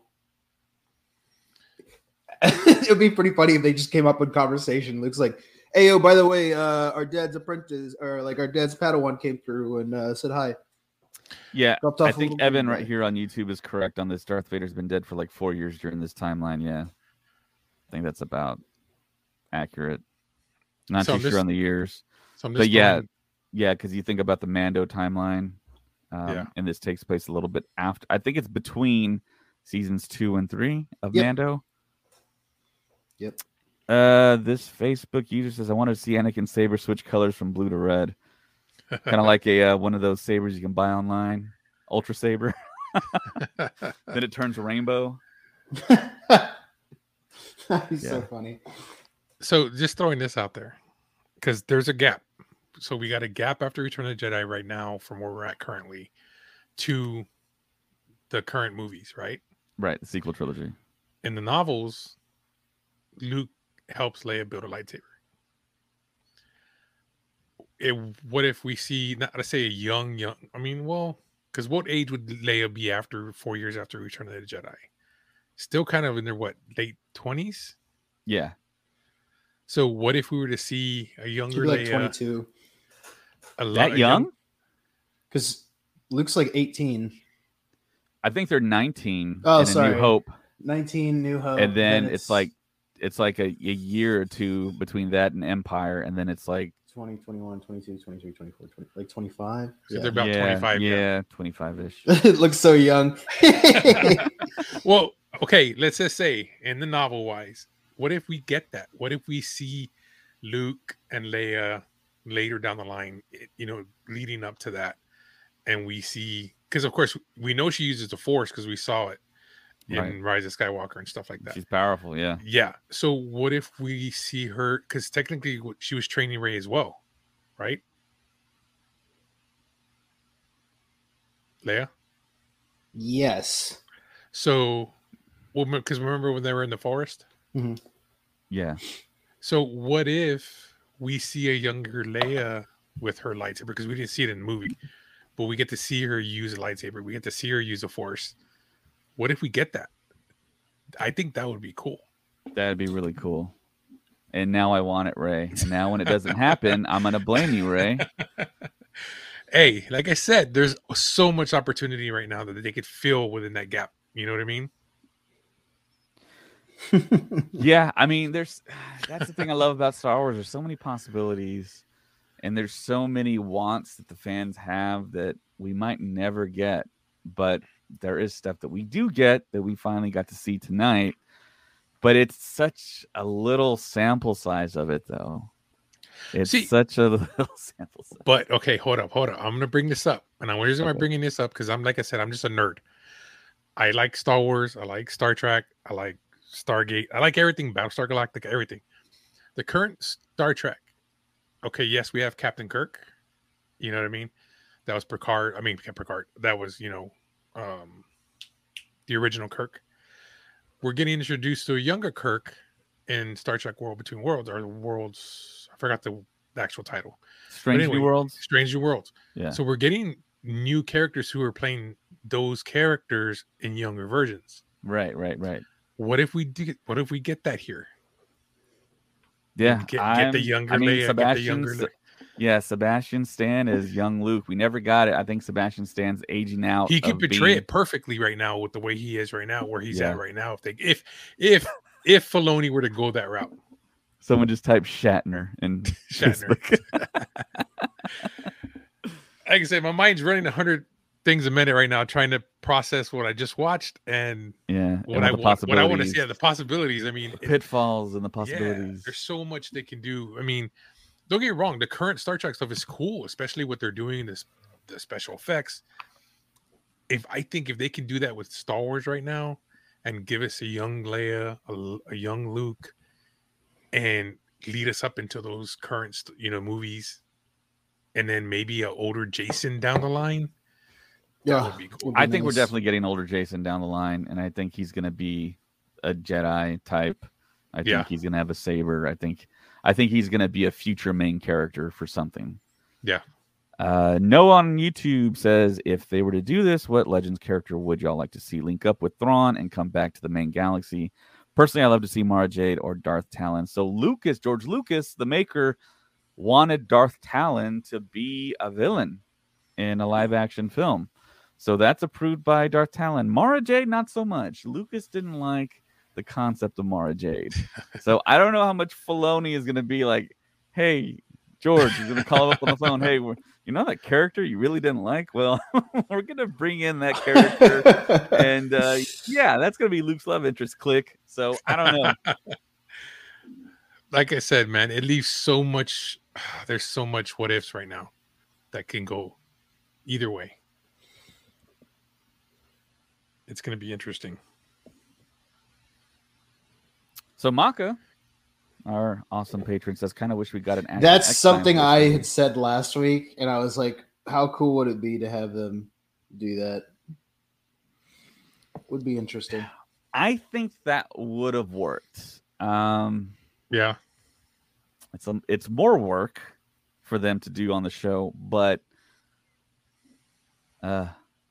it would be pretty funny if they just came up with conversation. Luke's like, "Hey, oh, by the way, uh, our dad's apprentice, or like our dad's Padawan came through and uh, said hi." Yeah, Dropped off I a think little Evan baby right boy. here on YouTube is correct on this. Darth Vader's been dead for like four years during this timeline. Yeah, I think that's about accurate. Not So too I'm sure just- on the years, So I'm just but yeah, throwing- yeah, because you think about the Mando timeline, um, Yeah. and this takes place a little bit after. I think it's between seasons two and three of Yep. Mando. Yep. Uh, this Facebook user says, "I want to see Anakin saber switch colors from blue to red, kind of like a uh, one of those sabers you can buy online, Ultra Saber. Then it turns rainbow." He's so Yeah. funny. So just throwing this out there, because there's a gap. So we got a gap after Return of the Jedi right now from where we're at currently to the current movies, right? Right, the sequel trilogy. In the novels, Luke helps Leia build a lightsaber. It, what if we see, not to say a young, young, I mean, well, because what age would Leia be after four years after Return of the Jedi? Still kind of in their, what, late twenties? Yeah, So what if we were to see a He'd younger be like Leia? twenty-two. A lot, that a young? Because Luke's like eighteen. I think they're nineteen. Oh, in A sorry. New Hope, nineteen, New Hope. and then it's, like it's like a, a year or two between that and Empire, and then it's like twenty, twenty-one, twenty-two, twenty-three, twenty-four, twenty, like twenty-five. So they're about yeah, twenty-five. Yeah. yeah, twenty-five ish. It looks so young. Well, okay, let's just say in the novel wise, what if we get that? What if we see Luke and Leia later down the line, it- you know, leading up to that, and we see, because of course we know she uses the Force because we saw it in Right. Rise of Skywalker and stuff like that. She's powerful. Yeah, Yeah. So what if we see her? Because technically, what- she was training Rey as well, right? Leia. Yes. So, well, because remember when they were in the forest? yeah. So what if we see a younger Leia with her lightsaber? Because we didn't see it in the movie, but we get to see her use a lightsaber. We get to see her use a Force. What if we get that? I think that would be cool. That'd be really cool. and now I want it, Ray. And now when it doesn't happen, I'm gonna blame you, Ray. Hey, like I said, there's so much opportunity right now that they could fill within that gap. You know what I mean? Yeah, I mean, there's that's the thing I love about Star Wars. There's so many possibilities, and there's so many wants that the fans have that we might never get. But there is stuff that we do get that we finally got to see tonight. But it's such a little sample size of it, though. It's See, such a little sample size. But okay, hold up, hold up. I'm gonna bring this up, and I'm the reason why I'm Okay. bringing this up because I'm like I said, I'm just a nerd. I like Star Wars. I like Star Trek. I like Stargate. I like everything, Battlestar Galactica, everything. The current Star Trek. Okay, yes, we have Captain Kirk. You know what I mean? That was Picard. I mean, Picard. That was, you know, um, the original Kirk. We're getting introduced to a younger Kirk in Star Trek World Between Worlds, or the Worlds. I forgot the, the actual title. Strange But anyway, New Worlds. Strange New Worlds. Yeah. So we're getting new characters who are playing those characters in younger versions. Right, right, right. What if we do? What if we get that here? Yeah. Get, get I'm- the younger I mean, Leia, get the Sebastian younger. Sa- Luke. Yeah, Sebastian Stan is young Luke. We never got it. I think Sebastian Stan's aging out. He can of portray being- it perfectly right now with the way he is right now, where he's Yeah. at right now. If they, if if if Filoni were to go that route, Someone just typed Shatner and Shatner. Like I said, my mind's running a hundred things a minute right now, trying to process what I just watched and Yeah, what and I the want. What I want to possibilities, see. Yeah, the possibilities. I mean, the it- pitfalls and the yeah, possibilities. there's so much they can do. I mean, don't get me wrong. The current Star Trek stuff is cool, especially what they're doing. This the special effects. If I think if they can do that with Star Wars right now, and give us a young Leia, a, a young Luke, and lead us up into those current, st- you know, movies, and then maybe an older Jason down the line. Yeah, That would be cool. would be I think we're nice. definitely getting older Jason down the line, and I think he's going to be a Jedi type. I think Yeah. he's going to have a saber. I think I think he's going to be a future main character for something. Yeah. Uh, no on YouTube says, if they were to do this, what Legends character would y'all like to see link up with Thrawn and come back to the main galaxy? Personally, I love to see Mara Jade or Darth Talon. So Lucas, George Lucas, the maker, wanted Darth Talon to be a villain in a live action film. So that's approved by Darth Talon. Mara Jade, not so much. Lucas didn't like the concept of Mara Jade. So I don't know how much Filoni is going to be like, hey, George, he's going to call him up on the phone. Hey, we're, you know that character you really didn't like? Well, we're going to bring in that character. and uh, yeah, that's going to be Luke's love interest. Click. So I don't know. Like I said, man, it leaves so much. There's so much what ifs right now that can go either way. It's going to be interesting. So Maka, our awesome patron, says, kind of wish we got an. That's X-Men something I person." had said last week, and I was like, how cool would it be to have them do that? Would be interesting. I think that would have worked. Um, Yeah. it's a, it's more work for them to do on the show, but uh,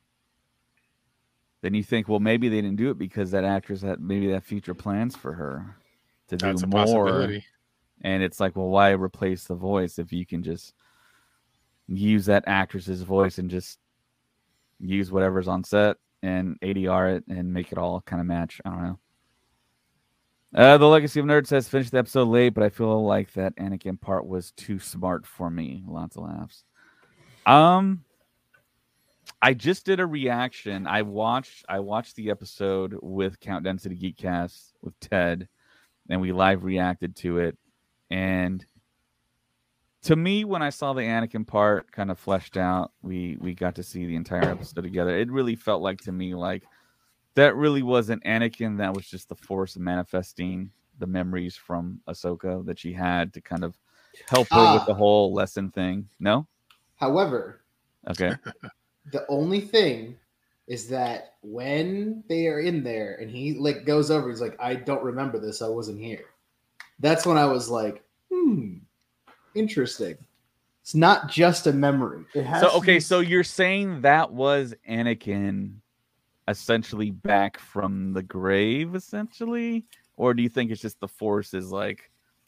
then you think, well, maybe they didn't do it because that actress had maybe that future plans for her to do That's a more. possibility. And it's like, well, why replace the voice if you can just use that actress's voice and just use whatever's on set and A D R it and make it all kind of match? I don't know. Uh, the Legacy of Nerd says, finished the episode late, but I feel like that Anakin part was too smart for me. Lots of laughs. Um, I just did a reaction. I watched I watched the episode with Count Density Geekcast with Ted, and we live reacted to it. And to me, when I saw the Anakin part kind of fleshed out, we we got to see the entire episode together. It really felt like to me like that really wasn't Anakin. That was just the Force manifesting the memories from Ahsoka that she had to kind of help her Ah. with the whole lesson thing. No? However, Okay. the only thing is that when they are in there and he like goes over, he's like, I don't remember this. I wasn't here. That's when I was like, hmm, interesting. It's not just a memory. It has So to okay, be- so you're saying that was Anakin essentially back from the grave, essentially? Or do you think it's just the Force is like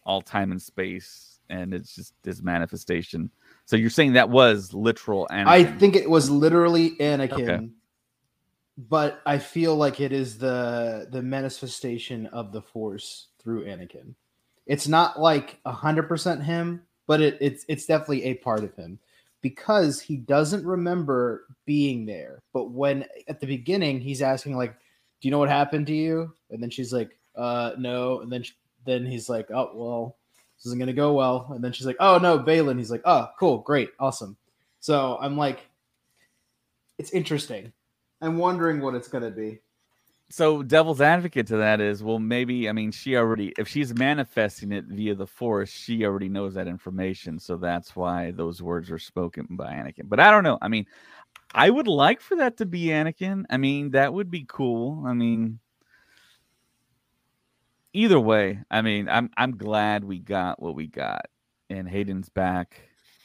all time and space, and it's just this manifestation. So you're saying that was literal Anakin? I think it was literally Anakin, Okay. but I feel like it is the the manifestation of the Force through Anakin. It's not like a hundred percent him, but it, it's it's definitely a part of him because he doesn't remember being there. But when at the beginning he's asking like, "Do you know what happened to you?" And then she's like, "Uh, no." And then she, then he's like, "Oh well, this isn't gonna go well." And then she's like, "Oh no, Balin." He's like, "Oh, cool, great, awesome." So I'm like, it's interesting. I'm wondering what it's gonna be. So devil's advocate to that is, well, maybe, I mean, she already, if she's manifesting it via the Force, she already knows that information. So that's why those words are spoken by Anakin. But I don't know. I mean, I would like for that to be Anakin. I mean, that would be cool. I mean, either way, I mean, I'm I'm glad we got what we got. And Hayden's back.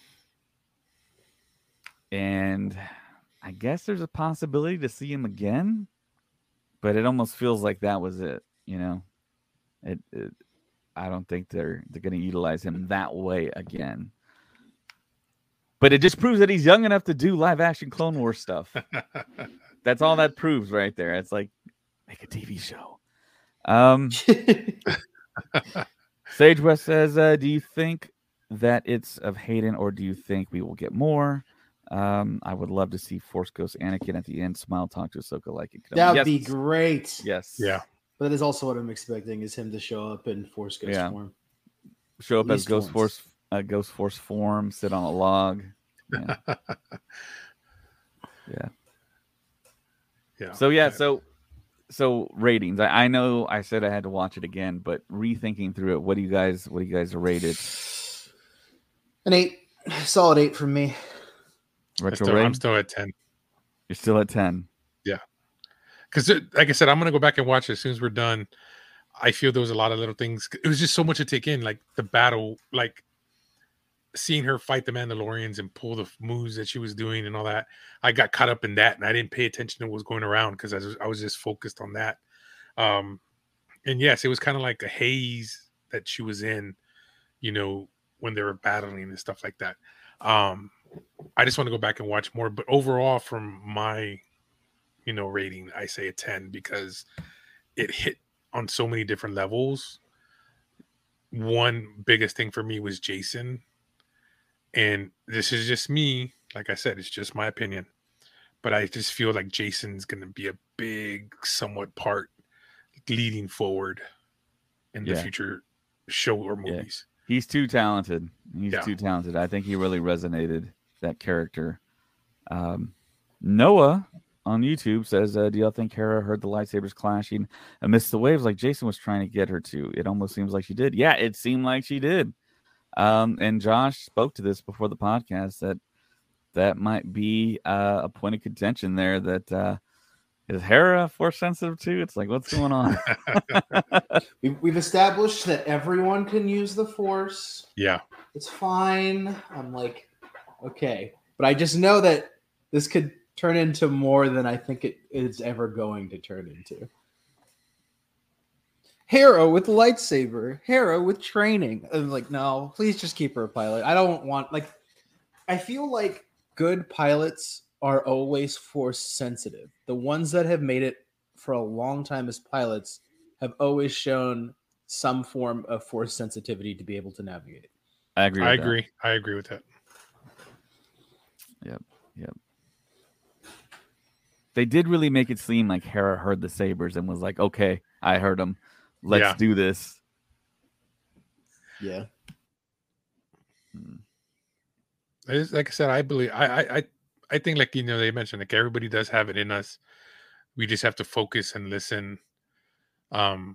And I guess there's a possibility to see him again. But it almost feels like that was it, you know. It, it I don't think they're they're going to utilize him that way again. But it just proves that he's young enough to do live action Clone Wars stuff. That's all that proves right there. It's like make a T V show. Um, Sage West says, uh, "Do you think that it's of Hayden, or do you think we will get more?" Um, I would love to see Force Ghost Anakin at the end. Smile, talk to Ahsoka like it. That would yes. be great. Yes. Yeah. But that is also what I'm expecting is him to show up in Force Ghost Yeah. form. Show up At as least Ghost once. Force, uh, Ghost Force form, sit on a log. Yeah. yeah. Yeah. So yeah, so so ratings. I, I know I said I had to watch it again, but rethinking through it, what do you guys what do you guys rate it? An eight, solid eight from me. I'm Retro still, rate? I'm still at ten. You're still at ten. Because, like I said, I'm going to go back and watch it as soon as we're done. I feel there was a lot of little things. It was just so much to take in, like the battle, like seeing her fight the Mandalorians and pull the moves that she was doing and all that. I got caught up in that, and I didn't pay attention to what was going around because I was, I was just focused on that. Um, and yes, it was kind of like a haze that she was in, you know, when they were battling and stuff like that. Um, I just want to go back and watch more. But overall, from my you know, rating, I say a ten because it hit on so many different levels. One biggest thing for me was Jason. And this is just me. Like I said, it's just my opinion. But I just feel like Jason's going to be a big, somewhat part leading forward in the Yeah. future show or movies. Yeah. He's too talented. He's Yeah. too talented. I think he really resonated, that character. Um, Noah on YouTube says, uh, do y'all think Hera heard the lightsabers clashing amidst the waves like Jason was trying to get her to? It almost seems like she did. Yeah, it seemed like she did. Um, and Josh spoke to this before the podcast that that might be uh, a point of contention there. That uh, is Hera force sensitive too? It's like, what's going on? We- We've established that everyone can use the Force. Yeah. It's fine. I'm like, okay. But I just know that this could turn into more than I think it is ever going to turn into. Hera with lightsaber, Hera with training. I'm like, no, please just keep her a pilot. I don't want, like, I feel like good pilots are always force sensitive. The ones that have made it for a long time as pilots have always shown some form of force sensitivity to be able to navigate. I agree. I with that. agree. I agree with that. Yep. Yep. They did really make it seem like Hera heard the sabers and was like, okay, I heard them. Let's Yeah. do this. Yeah. It's, like I said, I believe I, I I I think like you know they mentioned like everybody does have it in us. We just have to focus and listen. Um,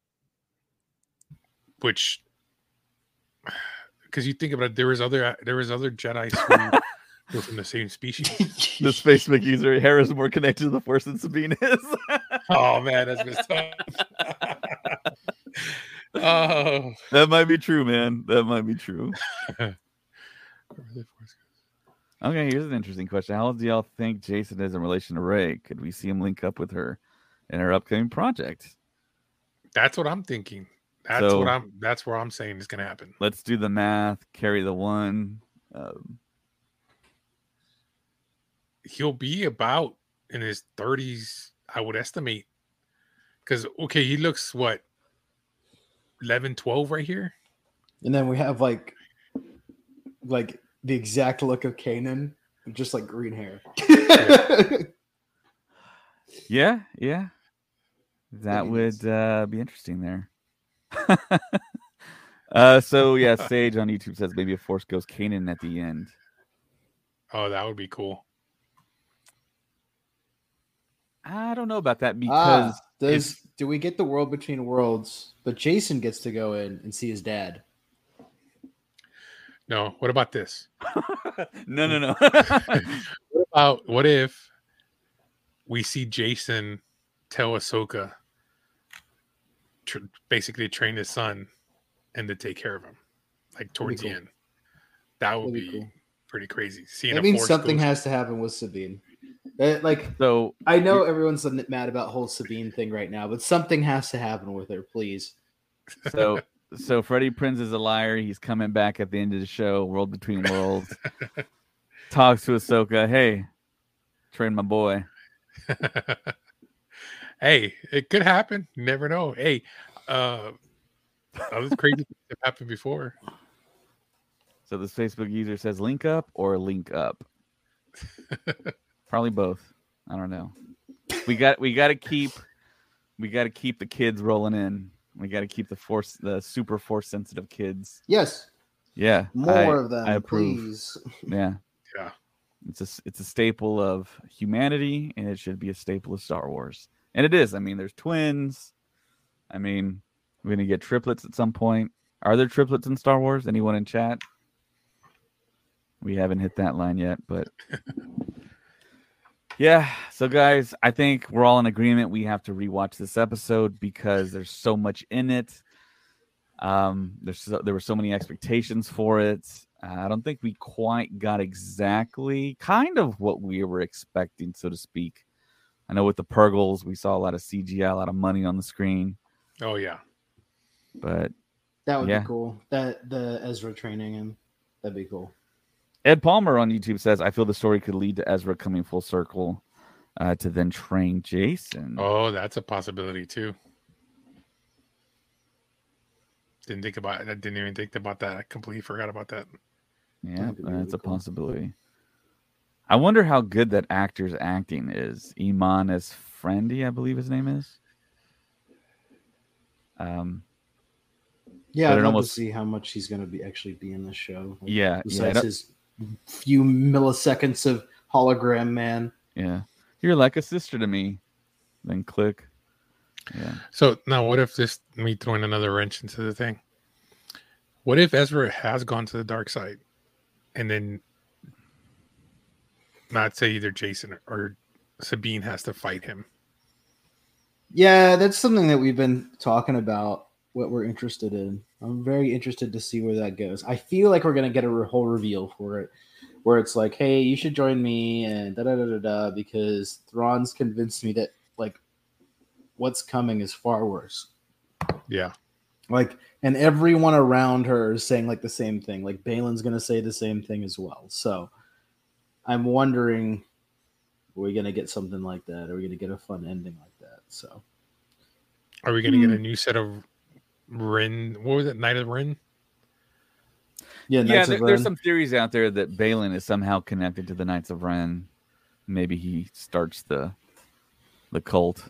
which because you think about it, there was other there was other Jedi who were from the same species. The space user Hera's more connected to the Force than Sabine is. Oh man, that's messed up. Oh, That might be true, man. That might be true. Okay, here's an interesting question. How do y'all think Jason is in relation to Rey? Could we see him link up with her in her upcoming project? that's what I'm thinking. That's So- what I'm. That's where I'm saying is going to happen. Let's do the math. Carry the one. Um, He'll be about in his thirties, I would estimate. Because okay, he looks what eleven, twelve right here. And then we have like like the exact look of Kanan, just like green hair. yeah, yeah. That That'd be would uh, be interesting there. uh, so yeah, Sage on YouTube says maybe a Force Ghost Kanan at the end. Oh, that would be cool. I don't know about that because Ah, does do we get the World Between Worlds? But Jason gets to go in and see his dad. No, what about this? no, no, no. What about what if we see Jason tell Ahsoka tr- basically train his son and to take care of him, like towards cool. the end? That would That'd be be cool. pretty crazy. Seeing That a means Force something Ghost- has to happen with Sabine. Uh, like so I know everyone's mad about whole Sabine thing right now, but something has to happen with her, please. so so Freddie Prinze is a liar. He's coming back at the end of the show. World Between Worlds. Talks to Ahsoka. Hey, train my boy. Hey, it could happen. You never know. Hey, uh, other crazy things have happened before. So this Facebook user says link up or link up. Probably both. I don't know. We got we got to keep we got to keep the kids rolling in. We got to keep the force the super force sensitive kids. Yes, Yeah, more I- of them, I approve. please. Yeah, Yeah. it's a it's a staple of humanity, and it should be a staple of Star Wars. And it is. I mean, there's twins. I mean, we're gonna get triplets at some point. Are there triplets in Star Wars? Anyone in chat? We haven't hit that line yet, but yeah. So, guys, I think we're all in agreement. We have to rewatch this episode because there's so much in it. Um, there's so, there were so many expectations for it. Uh, I don't think we quite got exactly kind of what we were expecting, so to speak. I know with the Purgles, we saw a lot of C G I, a lot of money on the screen, Oh yeah. but That would Yeah. be cool. That the Ezra training him, that'd be cool. Ed Palmer on YouTube says, I feel the story could lead to Ezra coming full circle uh, to then train Jason. Oh, that's a possibility too. Didn't think about it. I didn't even think about that. I completely forgot about that. yeah, That'd be really that's a cool. possibility. I wonder how good that actor's acting is. Iman as Friendy, I believe his name is. Um, Yeah, But I'd it love almost- to see how much he's going to be actually be in the show. Like, yeah, yeah, besides that- his few milliseconds of hologram man. yeah. You're like a sister to me. Then click. Yeah. So now, what if this me throwing another wrench into the thing? What if Ezra has gone to the dark side, and then not say either Jason or Sabine has to fight him? Yeah, that's something that we've been talking about. What we're interested in. I'm very interested to see where that goes. I feel like we're gonna get a re- whole reveal for it, where it's like, "Hey, you should join me," and da da da da da, because Thrawn's convinced me that like what's coming is far worse. Yeah. Like, and everyone around her is saying like the same thing. Like Balin's gonna say the same thing as well. So I'm wondering, are we gonna get something like that? Are we gonna get a fun ending like that? So Are we going to get a new set of Ren? What was it? Night of Ren? yeah, Yeah, Knights there, of there's Ren. some theories out there that Balin is somehow connected to the Knights of Ren. Maybe he starts the the cult,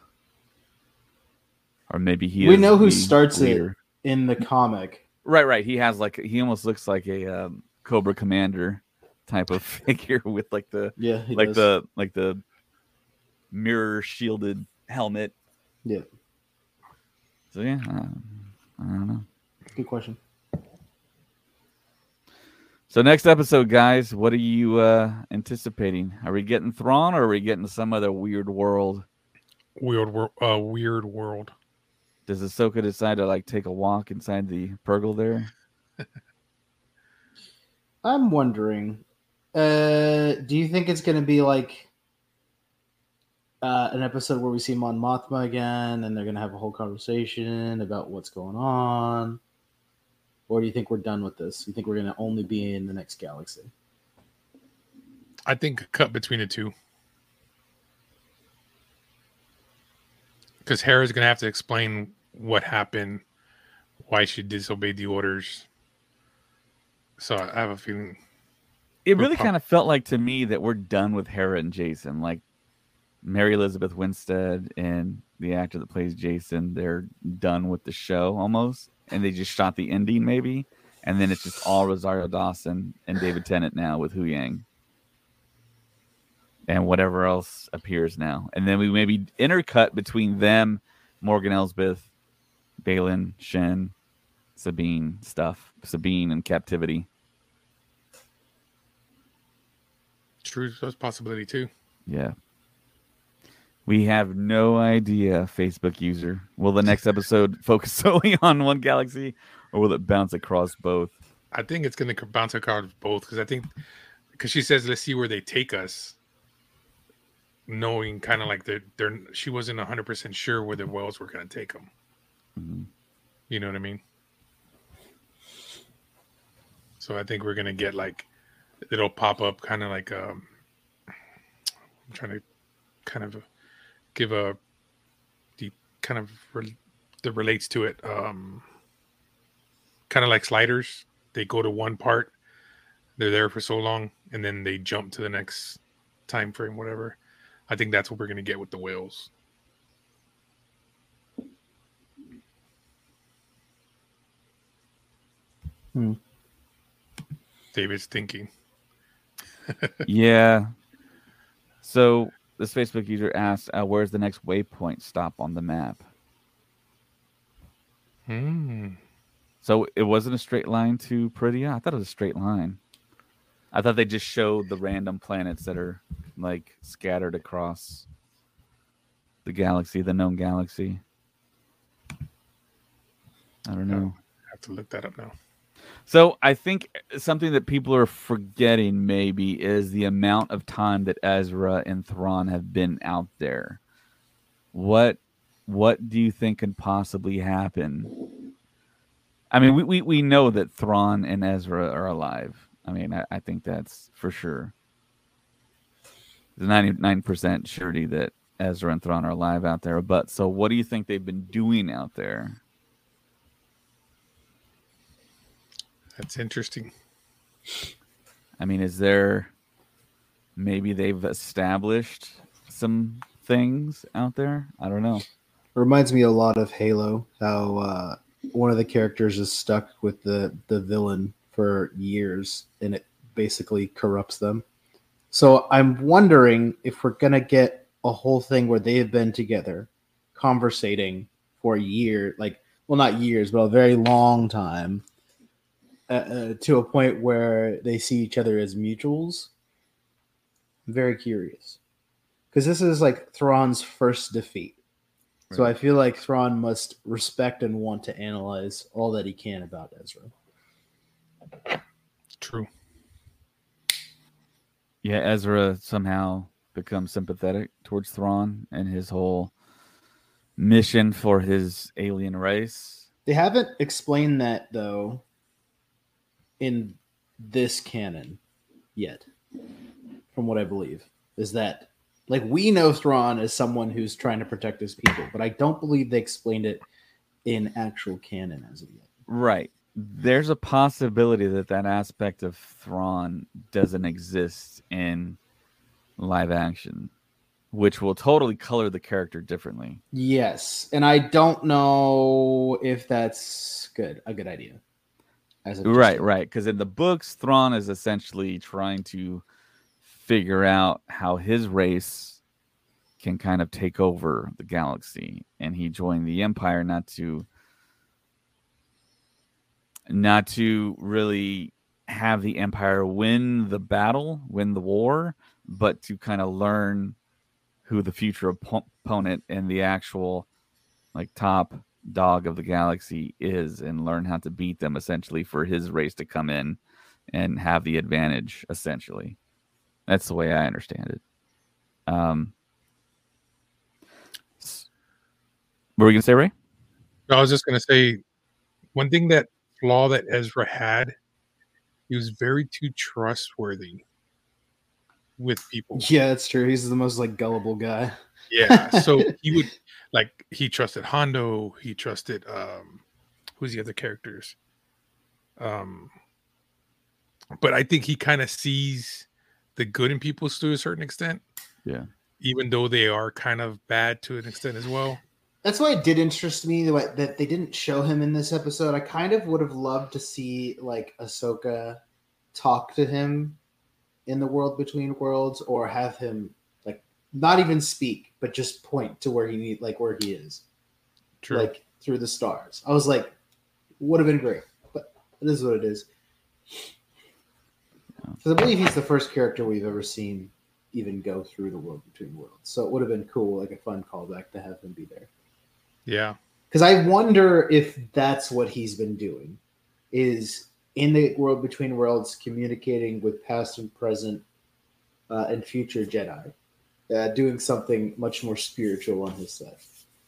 or maybe he. We is know who the starts leader. it in the comic. Right, right. He has like he almost looks like a um, Cobra Commander type of figure with like the Yeah, he like does. the like the mirror shielded helmet. yeah. So yeah, uh, I don't know. Good question. So next episode, guys, what are you uh, anticipating? Are we getting Thrawn, or are we getting some other weird world? Weird, wor- uh, weird world. Does Ahsoka decide to like take a walk inside the Purgle there? I'm wondering, uh, do you think it's going to be like uh, an episode where we see Mon Mothma again, and they're going to have a whole conversation about what's going on? Or do you think we're done with this? You think we're going to only be in the next galaxy? I think a cut between the two. Because Hera's going to have to explain what happened, why she disobeyed the orders. So I have a feeling. It really kind of felt like to me that we're done with Hera and Jason. Like Mary Elizabeth Winstead and the actor that plays Jason, they're done with the show almost. And they just shot the ending maybe. And then it's just all Rosario Dawson and David Tennant now with Hu Yang. And whatever else appears now. And then we maybe intercut between them, Morgan Elsbeth, Baylan, Shen, Sabine stuff. Sabine in captivity. True, that's a possibility too. Yeah. We have no idea, Facebook user. Will the next episode focus solely on one galaxy, or will it bounce across both? I think it's going to bounce across both, because I think, because she says, let's see where they take us. Knowing kind of like they're, they're, she wasn't one hundred percent sure where the Wells were going to take them. Mm-hmm. You know what I mean? So I think we're going to get like, it'll pop up kind of like, um, I'm trying to kind of give a, the kind of re- that relates to it. Um, kind of like sliders. They go to one part, they're there for so long, and then they jump to the next time frame, whatever. I think that's what we're going to get with the whales. Hmm. David's thinking. Yeah. So this Facebook user asked, uh, where's the next waypoint stop on the map? Hmm. So it wasn't a straight line to Peridia? I thought it was a straight line. I thought they just showed the random planets that are like scattered across the galaxy, the known galaxy. I don't know. I have to look that up now. So I think something that people are forgetting maybe is the amount of time that Ezra and Thrawn have been out there. What what do you think could possibly happen? I mean, we, we, we know that Thrawn and Ezra are alive. I mean, I, I think that's for sure. There's ninety-nine percent surety that Ezra and Thrawn are alive out there. But so what do you think they've been doing out there? That's interesting. I mean, is there maybe they've established some things out there? I don't know. Reminds me a lot of Halo, how uh, one of the characters is stuck with the, the villain for years, and it basically corrupts them. So I'm wondering if we're going to get a whole thing where they have been together, conversating for a year, like, well, not years, but a very long time, uh, uh, to a point where they see each other as mutuals. I'm very curious. Because this is like Thrawn's first defeat. Right. So I feel like Thrawn must respect and want to analyze all that he can about Ezra. True. Yeah, Ezra somehow becomes sympathetic towards Thrawn and his whole mission for his alien race. They haven't explained that, though, in this canon yet, from what I believe. Is that, like, we know Thrawn as someone who's trying to protect his people, but I don't believe they explained it in actual canon as of yet. Right. There's a possibility that that aspect of Thrawn doesn't exist in live action, which will totally color the character differently. Yes, and I don't know if that's good, a good idea. As right, right, because in the books, Thrawn is essentially trying to figure out how his race can kind of take over the galaxy, and he joined the Empire not to not to really have the Empire win the battle, win the war, but to kind of learn who the future op- opponent and the actual like top dog of the galaxy is, and learn how to beat them essentially for his race to come in and have the advantage essentially. That's the way I understand it. Um, What were you gonna say, Ray? I was just gonna say one thing that flaw that Ezra had, he was very too trustworthy with people. Yeah, that's true. He's the most like gullible guy. Yeah, so he would like he trusted Hondo, he trusted um who's the other characters? Um but I think he kind of sees the good in people to a certain extent. Yeah. Even though they are kind of bad to an extent as well. That's why it did interest me that that they didn't show him in this episode. I kind of would have loved to see like Ahsoka talk to him in the World Between Worlds, or have him like not even speak, but just point to where he need like where he is. True. Like through the stars. I was like, would have been great, but it is what it is. Because I believe he's the first character we've ever seen even go through the World Between Worlds. So it would have been cool, like a fun callback to have him be there. Yeah. Because I wonder if that's what he's been doing, is in the World Between Worlds communicating with past and present uh, and future Jedi, uh, doing something much more spiritual on his side.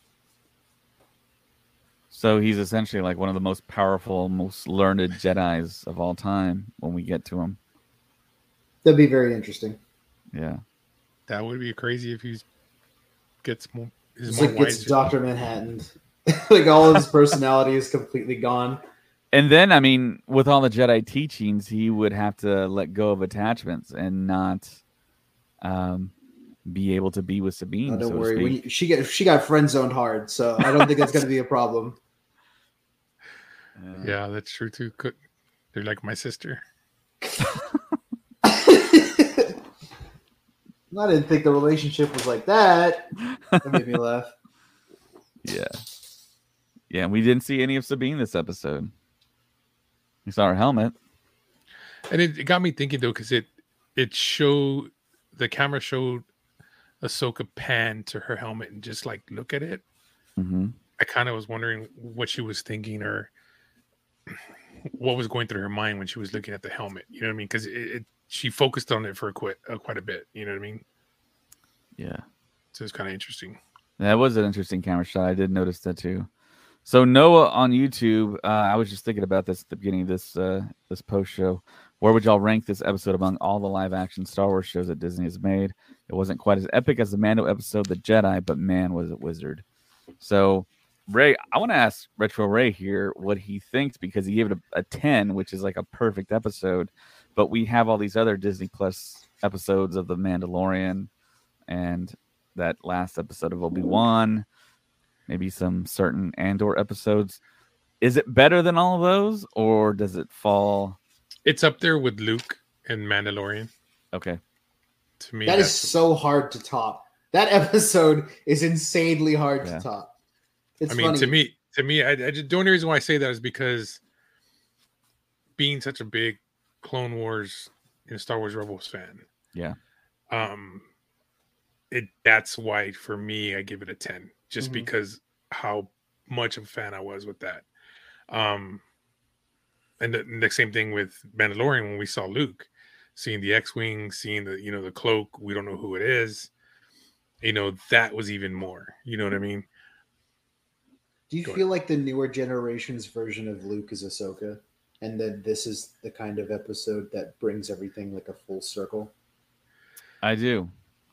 So he's essentially like one of the most powerful, most learned Jedis of all time when we get to him. That'd be very interesting. Yeah. That would be crazy if he gets more. Is It's more like gets wiser. Doctor Manhattan. Like all of his personality is completely gone. And then, I mean, with all the Jedi teachings, he would have to let go of attachments and not um, be able to be with Sabine. Oh, don't so to worry, speak. when you, she get she got friend zoned hard, so I don't think that's going to be a problem. Yeah, that's true too. Could- They're like my sister. I didn't think the relationship was like that. That made me laugh. Yeah. Yeah, we didn't see any of Sabine this episode. We saw her helmet. And it, it got me thinking though, because it it showed the camera showed Ahsoka pan to her helmet and just like look at it. Mm-hmm. I kind of was wondering what she was thinking or what was going through her mind when she was looking at the helmet. You know what I mean? Because it, it she focused on it for quite uh, quite a bit. You know what I mean? Yeah. So it's kind of interesting. That was an interesting camera shot. I did notice that too. So Noah on YouTube, uh, I was just thinking about this at the beginning of this uh, this post show. Where would y'all rank this episode among all the live action Star Wars shows that Disney has made? It wasn't quite as epic as the Mando episode, The Jedi, but man, was it wizard. So Ray, I want to ask Retro Ray here what he thinks, because he gave it a, a ten, which is like a perfect episode. But we have all these other Disney Plus episodes of The Mandalorian and that last episode of Obi-Wan, maybe some certain Andor episodes. Is it better than all of those, or does it fall? It's up there with Luke and Mandalorian. Okay. To me, That is that's- so hard to top. That episode is insanely hard Yeah. to top. It's I mean, funny. to me, to me, I, I just, the only reason why I say that is because being such a big Clone Wars and Star Wars Rebels fan, Yeah. um, it that's why for me I give it a ten, just Mhm. because how much of a fan I was with that. Um, and the, the same thing with Mandalorian when we saw Luke, seeing the X-wing, seeing the you know the cloak, we don't know who it is. You know, that was even more. You know what I mean? Do you Go feel like the newer generation's version of Luke is Ahsoka, and then this is the kind of episode that brings everything like a full circle? I do.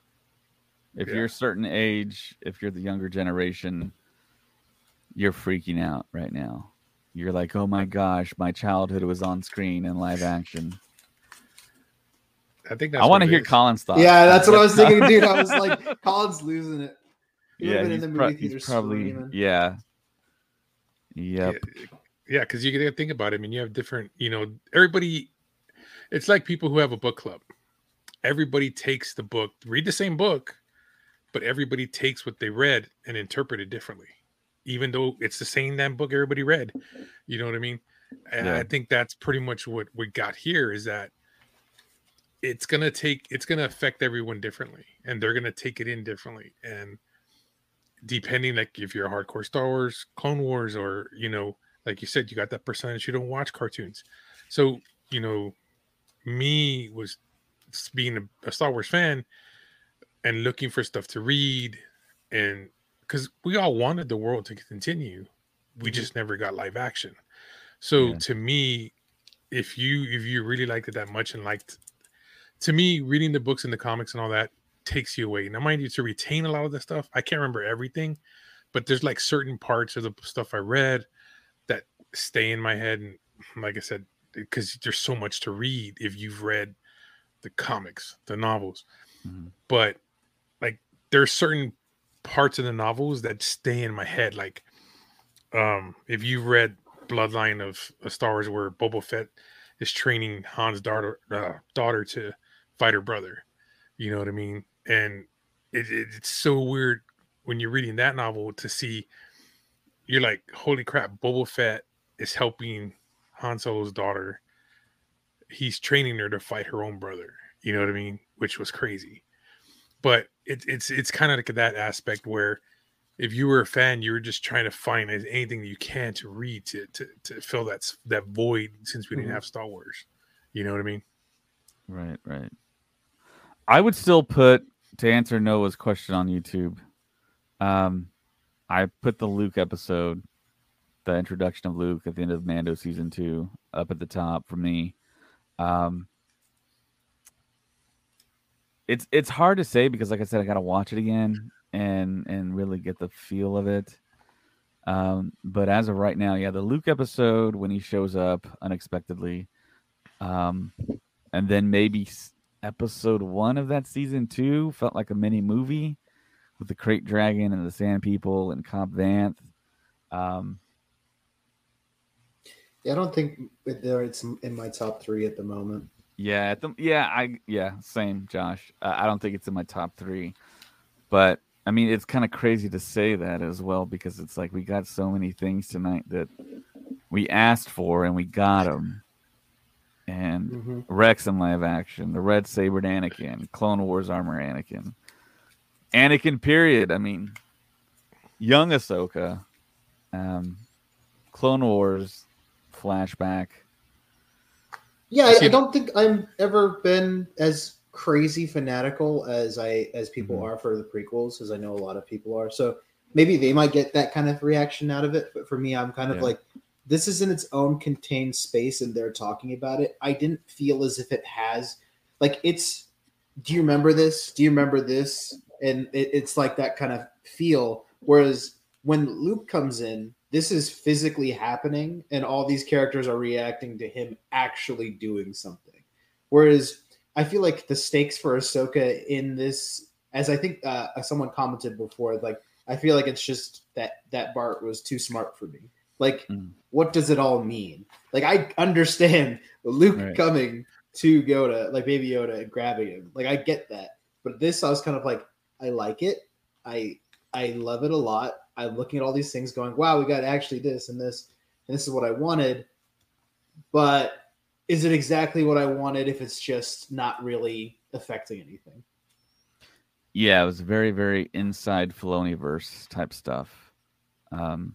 If Yeah. you're a certain age, if you're the younger generation, you're freaking out right now. You're like, oh my gosh, my childhood was on screen in live action. I think that's I want to what it hear is. Colin's thoughts. Yeah, that's what I was thinking, dude. I was like, Colin's losing it. He Yeah, would've been he's, in the pro- movie theater he's probably, screaming. yeah. Yep. Yeah, because you gotta think about it. I mean, you have different, you know, everybody. It's like people who have a book club. Everybody takes the book, read the same book, but everybody takes what they read and interpret it differently, even though it's the same damn book everybody read. You know what I mean? And Yeah. I think that's pretty much what we got here. Is that it's gonna take, it's gonna affect everyone differently, and they're gonna take it in differently, and depending, like if you're a hardcore Star Wars, Clone Wars, or you know, like you said, you got that percentage who don't watch cartoons. So you know, me was being a, a Star Wars fan and looking for stuff to read and because we all wanted the world to continue. We Mm-hmm. just never got live action. So Yeah. to me, if you if you really liked it that much and liked, to me, reading the books and the comics and all that takes you away. Now, mind you, to retain a lot of the stuff, I can't remember everything, but there's like certain parts of the stuff I read that stay in my head. And like I said, because there's so much to read if you've read the comics, the novels. Mm-hmm. But like there's certain parts of the novels that stay in my head. Like um if you've read Bloodline of, of Star Wars, where Boba Fett is training Han's daughter uh, daughter to fight her brother, you know what I mean? And it, it, it's so weird when you're reading that novel to see, you're like, holy crap, Boba Fett is helping Han Solo's daughter. He's training her to fight her own brother, you know what I mean? Which was crazy. But it, it's it's kind of like that aspect where if you were a fan, you were just trying to find anything you can to read to to, to fill that that void, since we didn't Mhm. have Star Wars. You know what I mean? Right, right. I would still put, to answer Noah's question on YouTube, um, I put the Luke episode, the introduction of Luke at the end of Mando season two, up at the top for me. Um, it's it's hard to say because, like I said, I got to watch it again and and really get the feel of it. Um, but as of right now, yeah, the Luke episode when he shows up unexpectedly, um, and then maybe episode one of that season two felt like a mini movie with the Krayt Dragon and the Sand People and Cobb Vanth. Um, Yeah, I don't think it- there it's in my top three at the moment. yeah, at the, yeah, I yeah, same, Josh. Uh, I don't think it's in my top three, but I mean, it's kind of crazy to say that as well because it's like we got so many things tonight that we asked for and we got them. And Mhm. Rex in live action, the red sabered Anakin, Clone Wars armor Anakin, Anakin period. I mean, young Ahsoka, um, Clone Wars flashback. Yeah, I, See- I don't think I've ever been as crazy fanatical as I as people Mhm. are for the prequels, as I know a lot of people are. So maybe they might get that kind of reaction out of it. But for me, I'm kind of Yeah. like, this is in its own contained space, and they're talking about it. I didn't feel as if it has, like, it's. Do you remember this? Do you remember this? And it, it's like that kind of feel. Whereas when Luke comes in, this is physically happening, and all these characters are reacting to him actually doing something. Whereas I feel like the stakes for Ahsoka in this, as I think uh, someone commented before, like, I feel like it's just that that Bart was too smart for me. Like, Mm. what does it all mean? Like, I understand Luke Right. coming to Yoda, like Baby Yoda, and grabbing him. Like, I get that. But this, I was kind of like, I like it. I I love it a lot. I'm looking at all these things going, wow, we got actually this and this, and this is what I wanted. But is it exactly what I wanted if it's just not really affecting anything? Yeah, it was very, very inside Filoniverse type stuff. Um,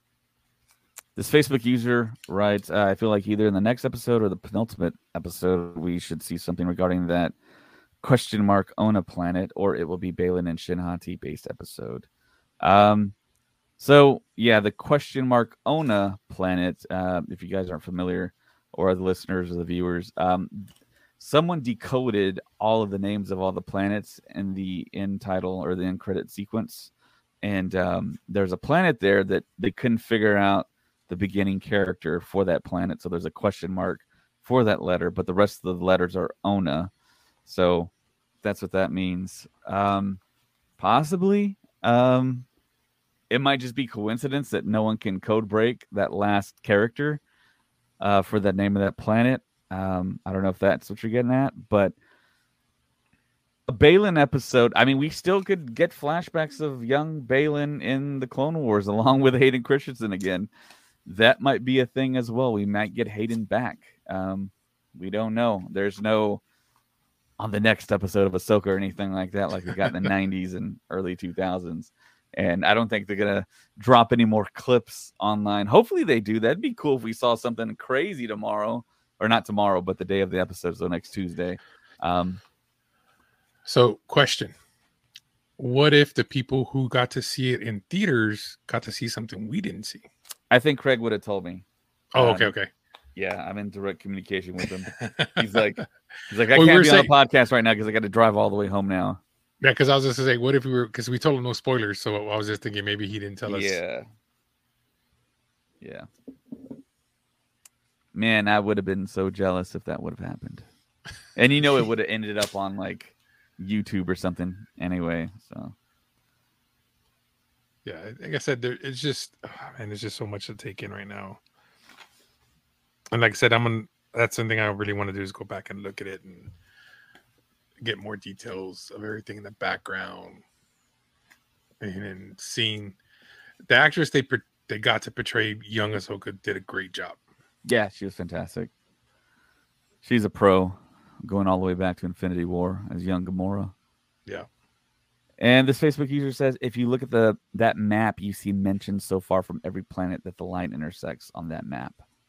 this Facebook user writes, uh, I feel like either in the next episode or the penultimate episode, we should see something regarding that question mark Ona planet, or it will be Baylan and Shinhati based episode. Um, so yeah, the question mark Ona planet, uh, if you guys aren't familiar, or the listeners or the viewers, um, someone decoded all of the names of all the planets in the end title or the end credit sequence. And um, there's a planet there that they couldn't figure out the beginning character for that planet. So there's a question mark for that letter, but the rest of the letters are Ona. So that's what that means. Um, possibly. Um, it might just be coincidence that no one can code break that last character uh, for the name of that planet. Um, I don't know if that's what you're getting at, but a Baylan episode. I mean, we still could get flashbacks of young Baylan in the Clone Wars along with Hayden Christensen again. That might be a thing as well. We might get Hayden back. Um, we don't know. There's no on the next episode of Ahsoka or anything like that, like we got in the nineties and early two thousands. And I don't think they're going to drop any more clips online. Hopefully they do. That'd be cool if we saw something crazy tomorrow. Or not tomorrow, but the day of the episode, so next Tuesday. Um, So, question: what if the people who got to see it in theaters got to see something we didn't see? I think Craig would have told me. Oh, Um, okay, okay. Yeah, I'm in direct communication with him. He's like, he's like, I Well, we can't were be saying- on the podcast right now because I got to drive all the way home now. Yeah, because I was just gonna say, what if we were? Because we told him no spoilers, so I was just thinking maybe he didn't tell us. Yeah. Yeah. Man, I would have been so jealous if that would have happened. And you know, it would have ended up on like YouTube or something anyway. So, Yeah, like I said, there, it's just, oh, man, there's just so much to take in right now. And like I said, I'm gonna. That's something I really want to do is go back and look at it and get more details of everything in the background, and, and seeing the actress they they got to portray young Ahsoka did a great job. yeah, she was fantastic. She's a pro, going all the way back to Infinity War as young Gamora. Yeah. And this Facebook user says, if you look at the that map, you see mentions so far from every planet that the line intersects on that map.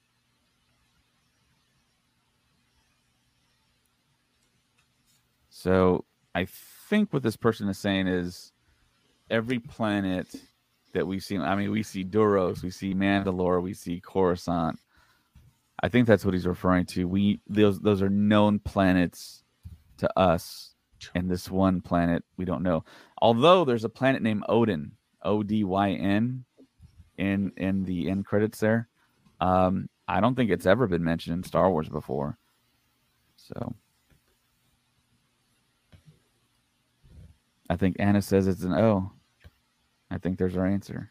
So I think what this person is saying is every planet that we've seen, I mean, we see Duros, we see Mandalore, we see Coruscant. I think that's what he's referring to. We those those are known planets to us, and this one planet we don't know. Although there's a planet named Odin, O D Y N, in in the end credits there. Um, I don't think it's ever been mentioned in Star Wars before. So I think Anna says it's an O. I think there's our answer.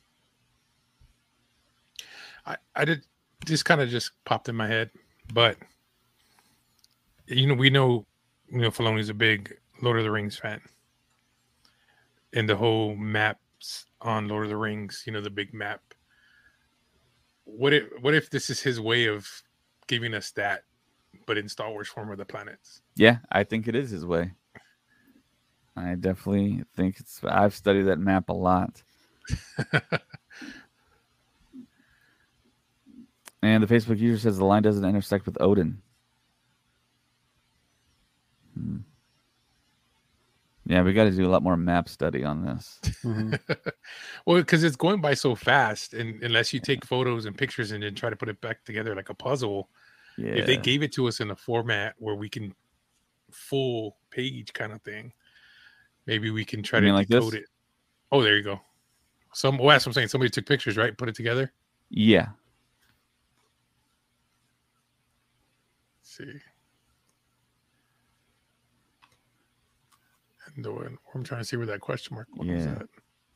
I, I did just kind of just popped in my head, but you know, we know, you know, Filoni's a big Lord of the Rings fan, and the whole maps on Lord of the Rings, you know, the big map. What if, what if this is his way of giving us that, but in Star Wars form of the planets? Yeah, I think it is his way. I definitely think it's. I've studied that map a lot. And the Facebook user says the line doesn't intersect with Odin. Hmm. Yeah, we got to do a lot more map study on this. Mm-hmm. Well, because it's going by so fast, and unless you take photos and pictures and then try to put it back together like a puzzle, Yeah. if they gave it to us in a format where we can full page kind of thing, maybe we can try You to mean like decode this? it. Oh, there you go. Some, well, that's what I'm saying. Somebody took pictures, right? Put it together. Yeah. Let's see. And the one, I'm trying to see where that question mark what was Yeah. that?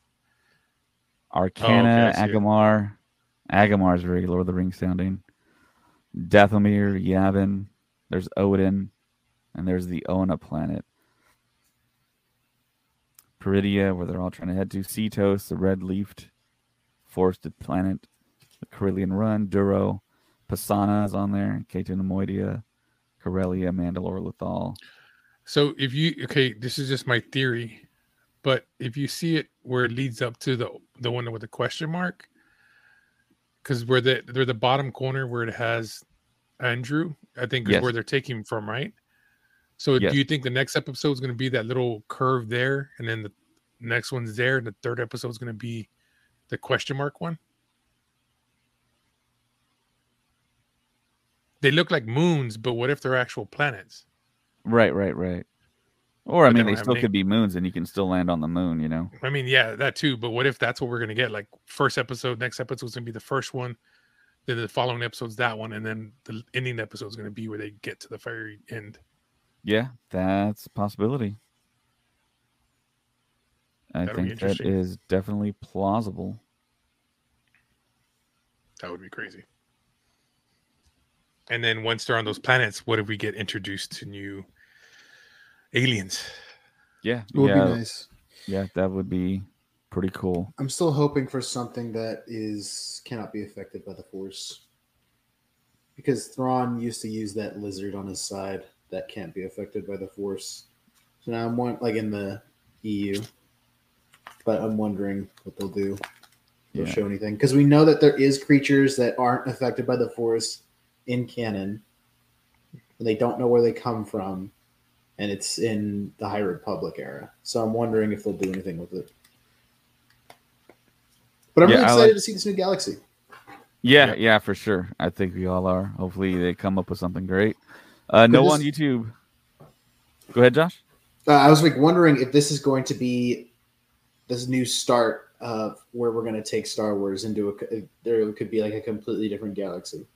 Arcana, I see it. Agamar. Agamar is very Lord of the Rings sounding. Dathomir, Yavin. There's Odin. And there's the Ona planet. Peridia, where they're all trying to head to. Cetos, the red-leafed forested planet. The Carillion Run, Duro. Pisana is on there. Ketu Nemoidia. Corellia, Mandalore, Lothal. So if you okay, this is just my theory, but if you see it where it leads up to the the one with the question mark, because where the they're the bottom corner where it has Andrew, I think is Yes. where they're taking him from, right? So Yes. do you think the next episode is going to be that little curve there, and then the next one's there, and the third episode is going to be the question mark one? They look like moons, but what if they're actual planets? Right, right, right. Or, I But they mean, don't they have still any- could be moons and you can still land on the moon, you know? I mean, yeah, that too. But what if that's what we're gonna get? Like first episode, next episode is gonna be the first one, then the following episode's that one, and then the ending episode is gonna be where they get to the very end. Yeah, that's a possibility. I That'll be think that interesting. is definitely plausible. That would be crazy. And then once they're on those planets, what if we get introduced to new aliens? Yeah, It would yeah, be nice. yeah, that would be pretty cool. I'm still hoping for something that is cannot be affected by the Force, because Thrawn used to use that lizard on his side that can't be affected by the Force. So now I'm one like in the E U, but I'm wondering what they'll do. If they'll Yeah. show anything, because we know that there is creatures that aren't affected by the Force in canon, and they don't know where they come from. and it's in the High Republic era. So I'm wondering if they'll do anything with it. But I'm Yeah, really I excited like- to see this new galaxy. Yeah, Yep. yeah, for sure. I think we all are. Hopefully they come up with something great. Uh, no this- on YouTube. Go ahead, Josh. Uh, I was like wondering if this is going to be this new start of where we're going to take Star Wars into a. There could be like a completely different galaxy.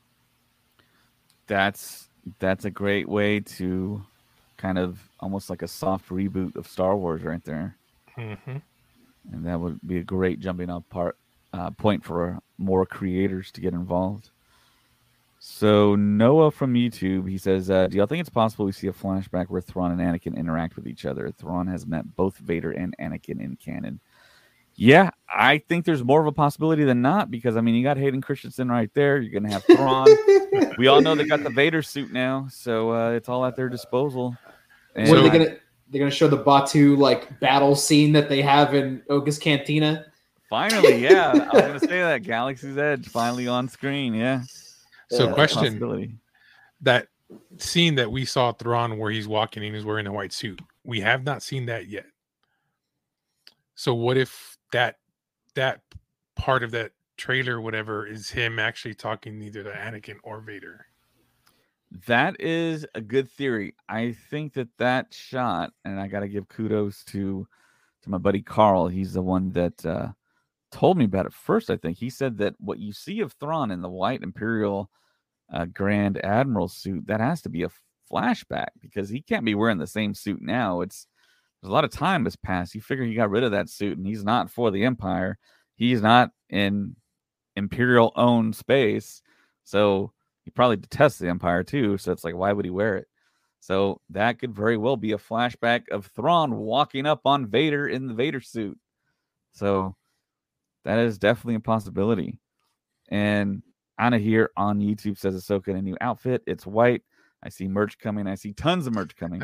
That's that's a great way to kind of almost like a soft reboot of Star Wars right there. Mm-hmm. And that would be a great jumping off part uh, point for more creators to get involved. So Noah from YouTube, he says, uh, do y'all think it's possible we see a flashback where Thrawn and Anakin interact with each other? Thrawn has met both Vader and Anakin in canon. Yeah, I think there's more of a possibility than not, because, I mean, you got Hayden Christensen right there. You're going to have Thrawn. We all know they got the Vader suit now, so uh, it's all at their disposal. And What are they I- gonna? They're gonna show the Batu like battle scene that they have in Oga's Cantina. Finally, yeah. I was going to say that. Galaxy's Edge finally on screen, yeah. So, Yeah, question: Possibility. that scene that we saw Thrawn where he's walking and he's wearing a white suit, we have not seen that yet. So, what if that that part of that trailer, whatever, is him actually talking either to Anakin or Vader? That is a good theory. I think that that shot, and I got to give kudos to to my buddy Carl. He's the one that uh, told me about it first. I think he said that what you see of Thrawn in the white Imperial uh, Grand Admiral suit, that has to be a flashback, because he can't be wearing the same suit now. It's there's a lot of time has passed. You figure he got rid of that suit, and he's not for the Empire. He's not in Imperial owned space, so he probably detests the Empire too, so it's like, why would he wear it? So that could very well be a flashback of Thrawn walking up on Vader in the Vader suit. So that is definitely a possibility. And Anna here on YouTube says Ahsoka in a new outfit. It's white. I see merch coming. I see tons of merch coming.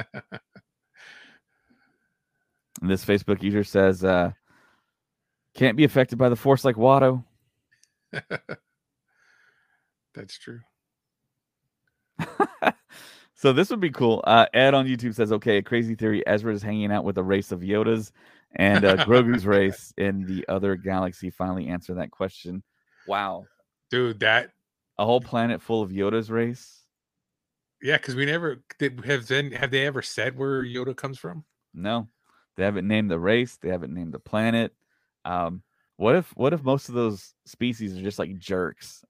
And this Facebook user says, uh, can't be affected by the Force like Watto. That's true. So this would be cool. Uh, Ed on YouTube says, okay, a crazy theory. Ezra is hanging out with a race of Yodas, and uh, Grogu's race in the other galaxy finally answer that question. Wow. Dude, that A whole planet full of Yoda's race? yeah, because we never did have then have they ever said where Yoda comes from? No. They haven't named the race. They haven't named the planet. Um, what if what if most of those species are just like jerks?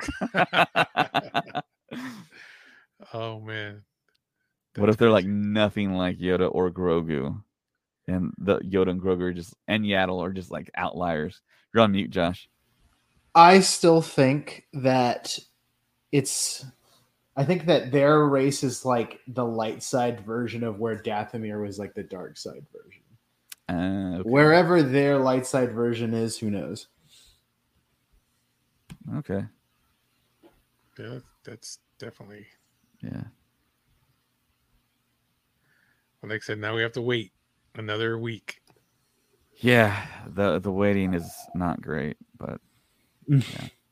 Oh man. What if they're like nothing like Yoda or Grogu? And the Yoda and Grogu are just, and Yaddle are just like outliers. You're on mute, Josh. I still think that it's. I think that their race is like the light side version of where Dathomir was like the dark side version. Uh, okay. Wherever their light side version is, who knows? Okay. Yeah, that's definitely. Yeah. Like I said, now we have to wait another week. Yeah. The the waiting is not great, but yeah.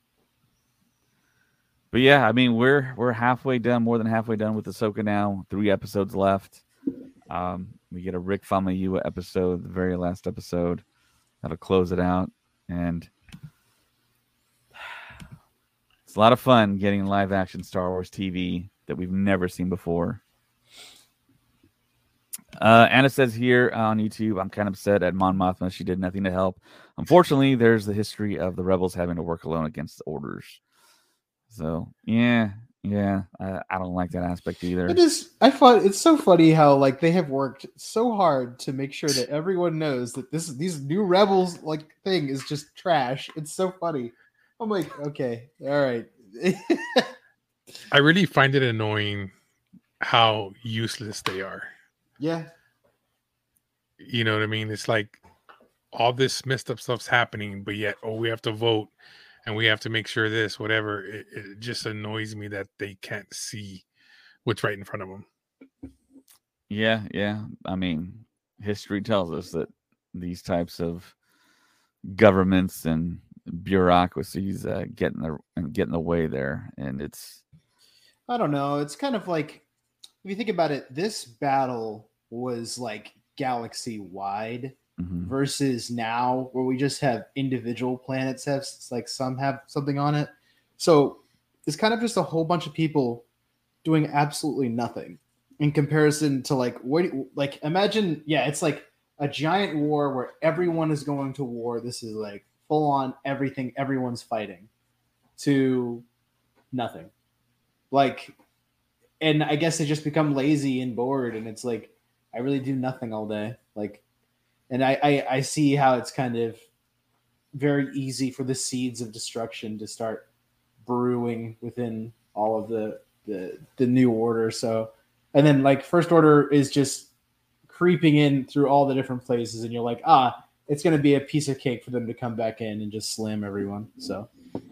But yeah, I mean we're we're halfway done, more than halfway done with Ahsoka now. Three episodes left. Um, we get a Rick Famuyiwa episode, the very last episode. That'll close it out. And it's a lot of fun getting live action Star Wars T V that we've never seen before. Uh, Anna says here on YouTube, I'm kind of upset at Mon Mothma. She did nothing to help. Unfortunately, there's the history of the rebels having to work alone against the orders. So, yeah, yeah, I, I don't like that aspect either. It is. I find it's so funny how like they have worked so hard to make sure that everyone knows that this these new rebels like thing is just trash. It's so funny. I'm like, okay, all right. I really find it annoying how useless they are. Yeah. You know what I mean? It's like all this messed up stuff's happening, but yet, oh, we have to vote and we have to make sure this, whatever. It, it just annoys me that they can't see what's right in front of them. Yeah, yeah. I mean, history tells us that these types of governments and bureaucracies uh, get in the get in the way there, and it's. I don't know. It's kind of like if you think about it, this battle was like galaxy wide Mhm. versus now where we just have individual planets have like some have something on it. So it's kind of just a whole bunch of people doing absolutely nothing in comparison to like what do you- like imagine yeah it's like a giant war where everyone is going to war. This is like full on everything, everyone's fighting, to nothing. Like, and I guess they just become lazy and bored, and it's like I really do nothing all day. Like, and I I, I see how it's kind of very easy for the seeds of destruction to start brewing within all of the the the new order. So, and then like First Order is just creeping in through all the different places, and you're like, ah, it's going to be a piece of cake for them to come back in and just slam everyone. So,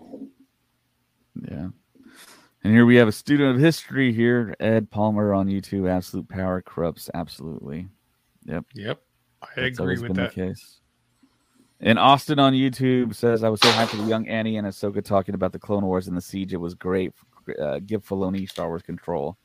Yeah. And here we have a student of history here, Ed Palmer on YouTube. Absolute power corrupts absolutely. Yep. Yep. I That's agree always with been that. the case. And Austin on YouTube says, I was so hyped for the young Annie and Ahsoka talking about the Clone Wars and the Siege. It was great. Uh, give Filoni Star Wars control.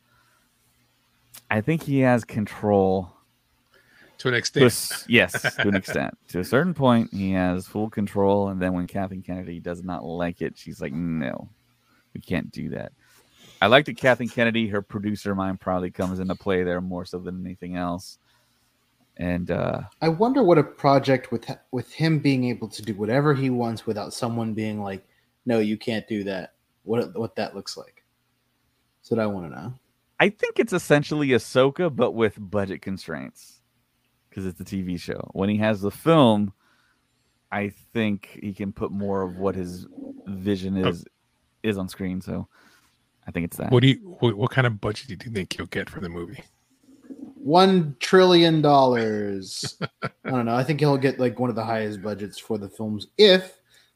I think he has control. To an To a extent. s- yes, to an extent. To a certain point, he has full control. And then when Kathleen Kennedy does not like it, she's like, no, we can't do that. I like that Kathleen Kennedy, her producer mind probably comes into play there more so than anything else. And uh, I wonder what a project with with him being able to do whatever he wants without someone being like, "No, you can't do that." What what that looks like. That's what I want to know. I think it's essentially Ahsoka, but with budget constraints because it's a T V show. When he has the film, I think he can put more of what his vision is is on screen. So I think it's that. What do you? What, what kind of budget do you think you'll get for the movie? One trillion dollars. I don't know. I think he'll get like one of the highest budgets for the films if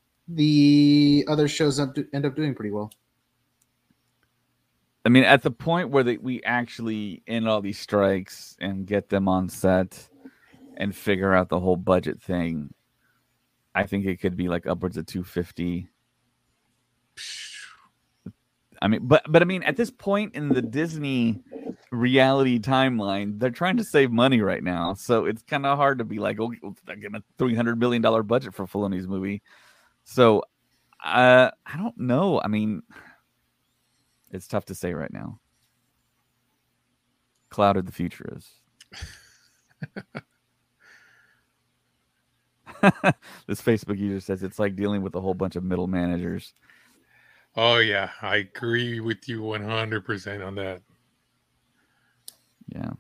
the other shows up end up doing pretty well. I mean, at the point where they, we actually end all these strikes and get them on set and figure out the whole budget thing, I think it could be like upwards of two hundred fifty. I mean, but but I mean, at this point in the Disney reality timeline, they're trying to save money right now, so it's kind of hard to be like, "Oh, they're getting a three hundred million dollar budget for Filoni's movie." So, uh, I don't know. I mean, it's tough to say right now. Clouded the future is. This Facebook user says it's like dealing with a whole bunch of middle managers. Oh yeah, I agree with you one hundred percent on that. Yeah.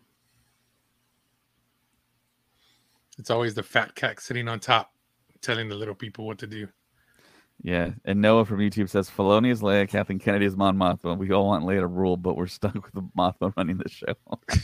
It's always the fat cat sitting on top, telling the little people what to do. Yeah. And Noah from YouTube says Filoni is Leia, Kathleen Kennedy is Mon Mothma. We all want Leia to rule, but we're stuck with the Mothma running the show.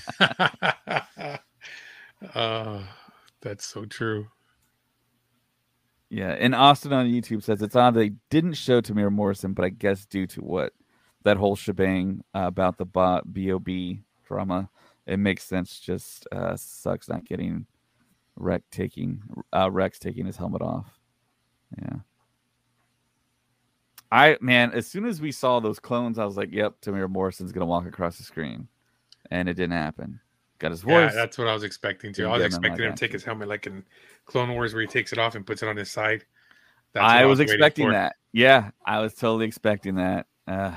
uh, that's so true. Yeah, and Austin on YouTube says it's odd they didn't show Tamir Morrison, but I guess due to what that whole shebang uh, about the B O B drama, it makes sense. Just uh, sucks not getting Rex taking uh, Rex taking his helmet off. Yeah, I man, as soon as we saw those clones, I was like, "Yep, Tamir Morrison's gonna walk across the screen," and it didn't happen. Got his voice. Yeah, that's what I was expecting too. Didn't I was get him expecting like him to take that. his helmet like in Clone Wars, where he takes it off and puts it on his side. That's I what was waiting expecting for. that. Yeah, I was totally expecting that. Uh,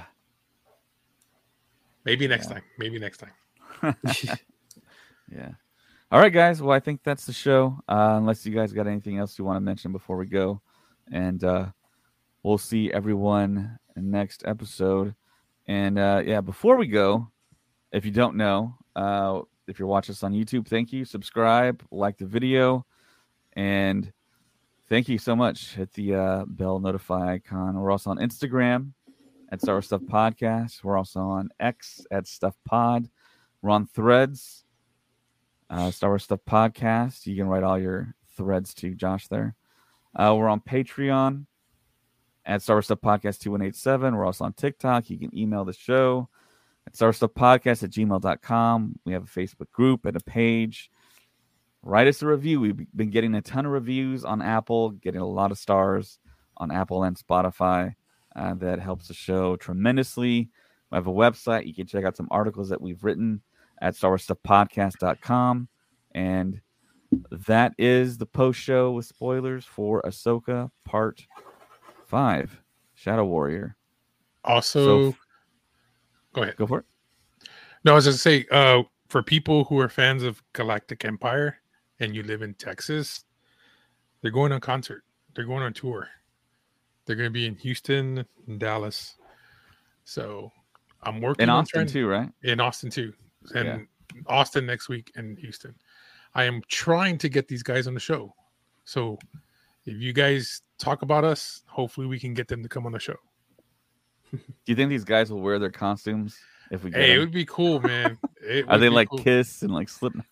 Maybe next Yeah. time. Maybe next time. Yeah. All right, guys. Well, I think that's the show. Uh, unless you guys got anything else you want to mention before we go. And uh, we'll see everyone in the next episode. And uh, yeah, before we go, if you don't know, uh, if you're watching us on YouTube, thank you. Subscribe, like the video. And thank you so much. Hit the uh, bell notify icon. We're also on Instagram at Star Wars Stuff Podcast. We're also on X at Stuff Pod. We're on Threads. Uh, Star Wars Stuff Podcast. You can write all your threads to Josh there. Uh, we're on Patreon at Star Wars Stuff Podcast two one eight seven. We're also on TikTok. You can email the show at Star Wars Stuff Podcast at gmail dot com. We have a Facebook group and a page. Write us a review. We've been getting a ton of reviews on Apple, getting a lot of stars on Apple and Spotify. Uh, that helps the show tremendously. We have a website. You can check out some articles that we've written. at star wars stuff podcast dot com. And that is the post show with spoilers for Ahsoka Part Five, Shadow Warrior. Also, So- go ahead. Go for it. No, I was just say, uh, for people who are fans of Galactic Empire and you live in Texas, they're going on concert. They're going on tour. They're going to be in Houston and Dallas. So I'm working In on Austin trying, too, right? in Austin too, and Austin next week and Houston. I am trying to get these guys on the show. So if you guys talk about us, hopefully we can get them to come on the show. Do you think these guys will wear their costumes if we get Hey, it them? would be cool, man. It Are would they be like cool. Kiss and like Slipknot?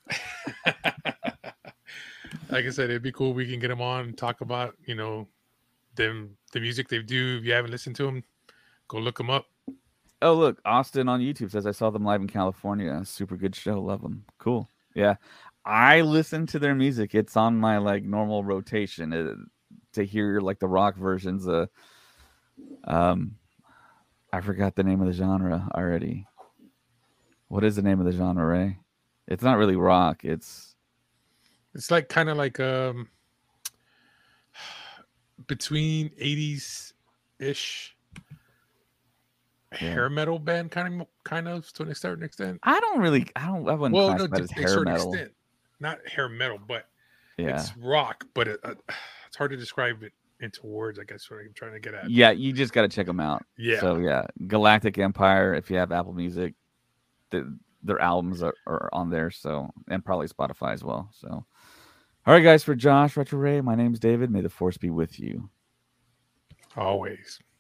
Like I said, it'd be cool. We can get them on and talk about, you know, them, the music they do. If you haven't listened to them, go look them up. Oh, look, Austin on YouTube says I saw them live in California. Super good show. Love them. Cool. Yeah. I listen to their music. It's on my like normal rotation uh, to hear like the rock versions. Uh, um, I forgot the name of the genre already. What is the name of the genre, Ray? It's not really rock. It's It's like kind of like um between eighties ish hair metal band kind of kind of to a certain extent. I don't really. I don't. I wouldn't Well, no, classify it to as a hair certain metal. extent, not hair metal, but Yeah. it's rock. But it, uh, it's hard to describe it into words. I guess what I'm trying to get at. Yeah, you just got to check them out. Yeah. So yeah, Galactic Empire. If you have Apple Music, the, their albums are, are on there. So and probably Spotify as well. So, all right, guys. For Josh, Retro Ray, my name's David. May the Force be with you. Always.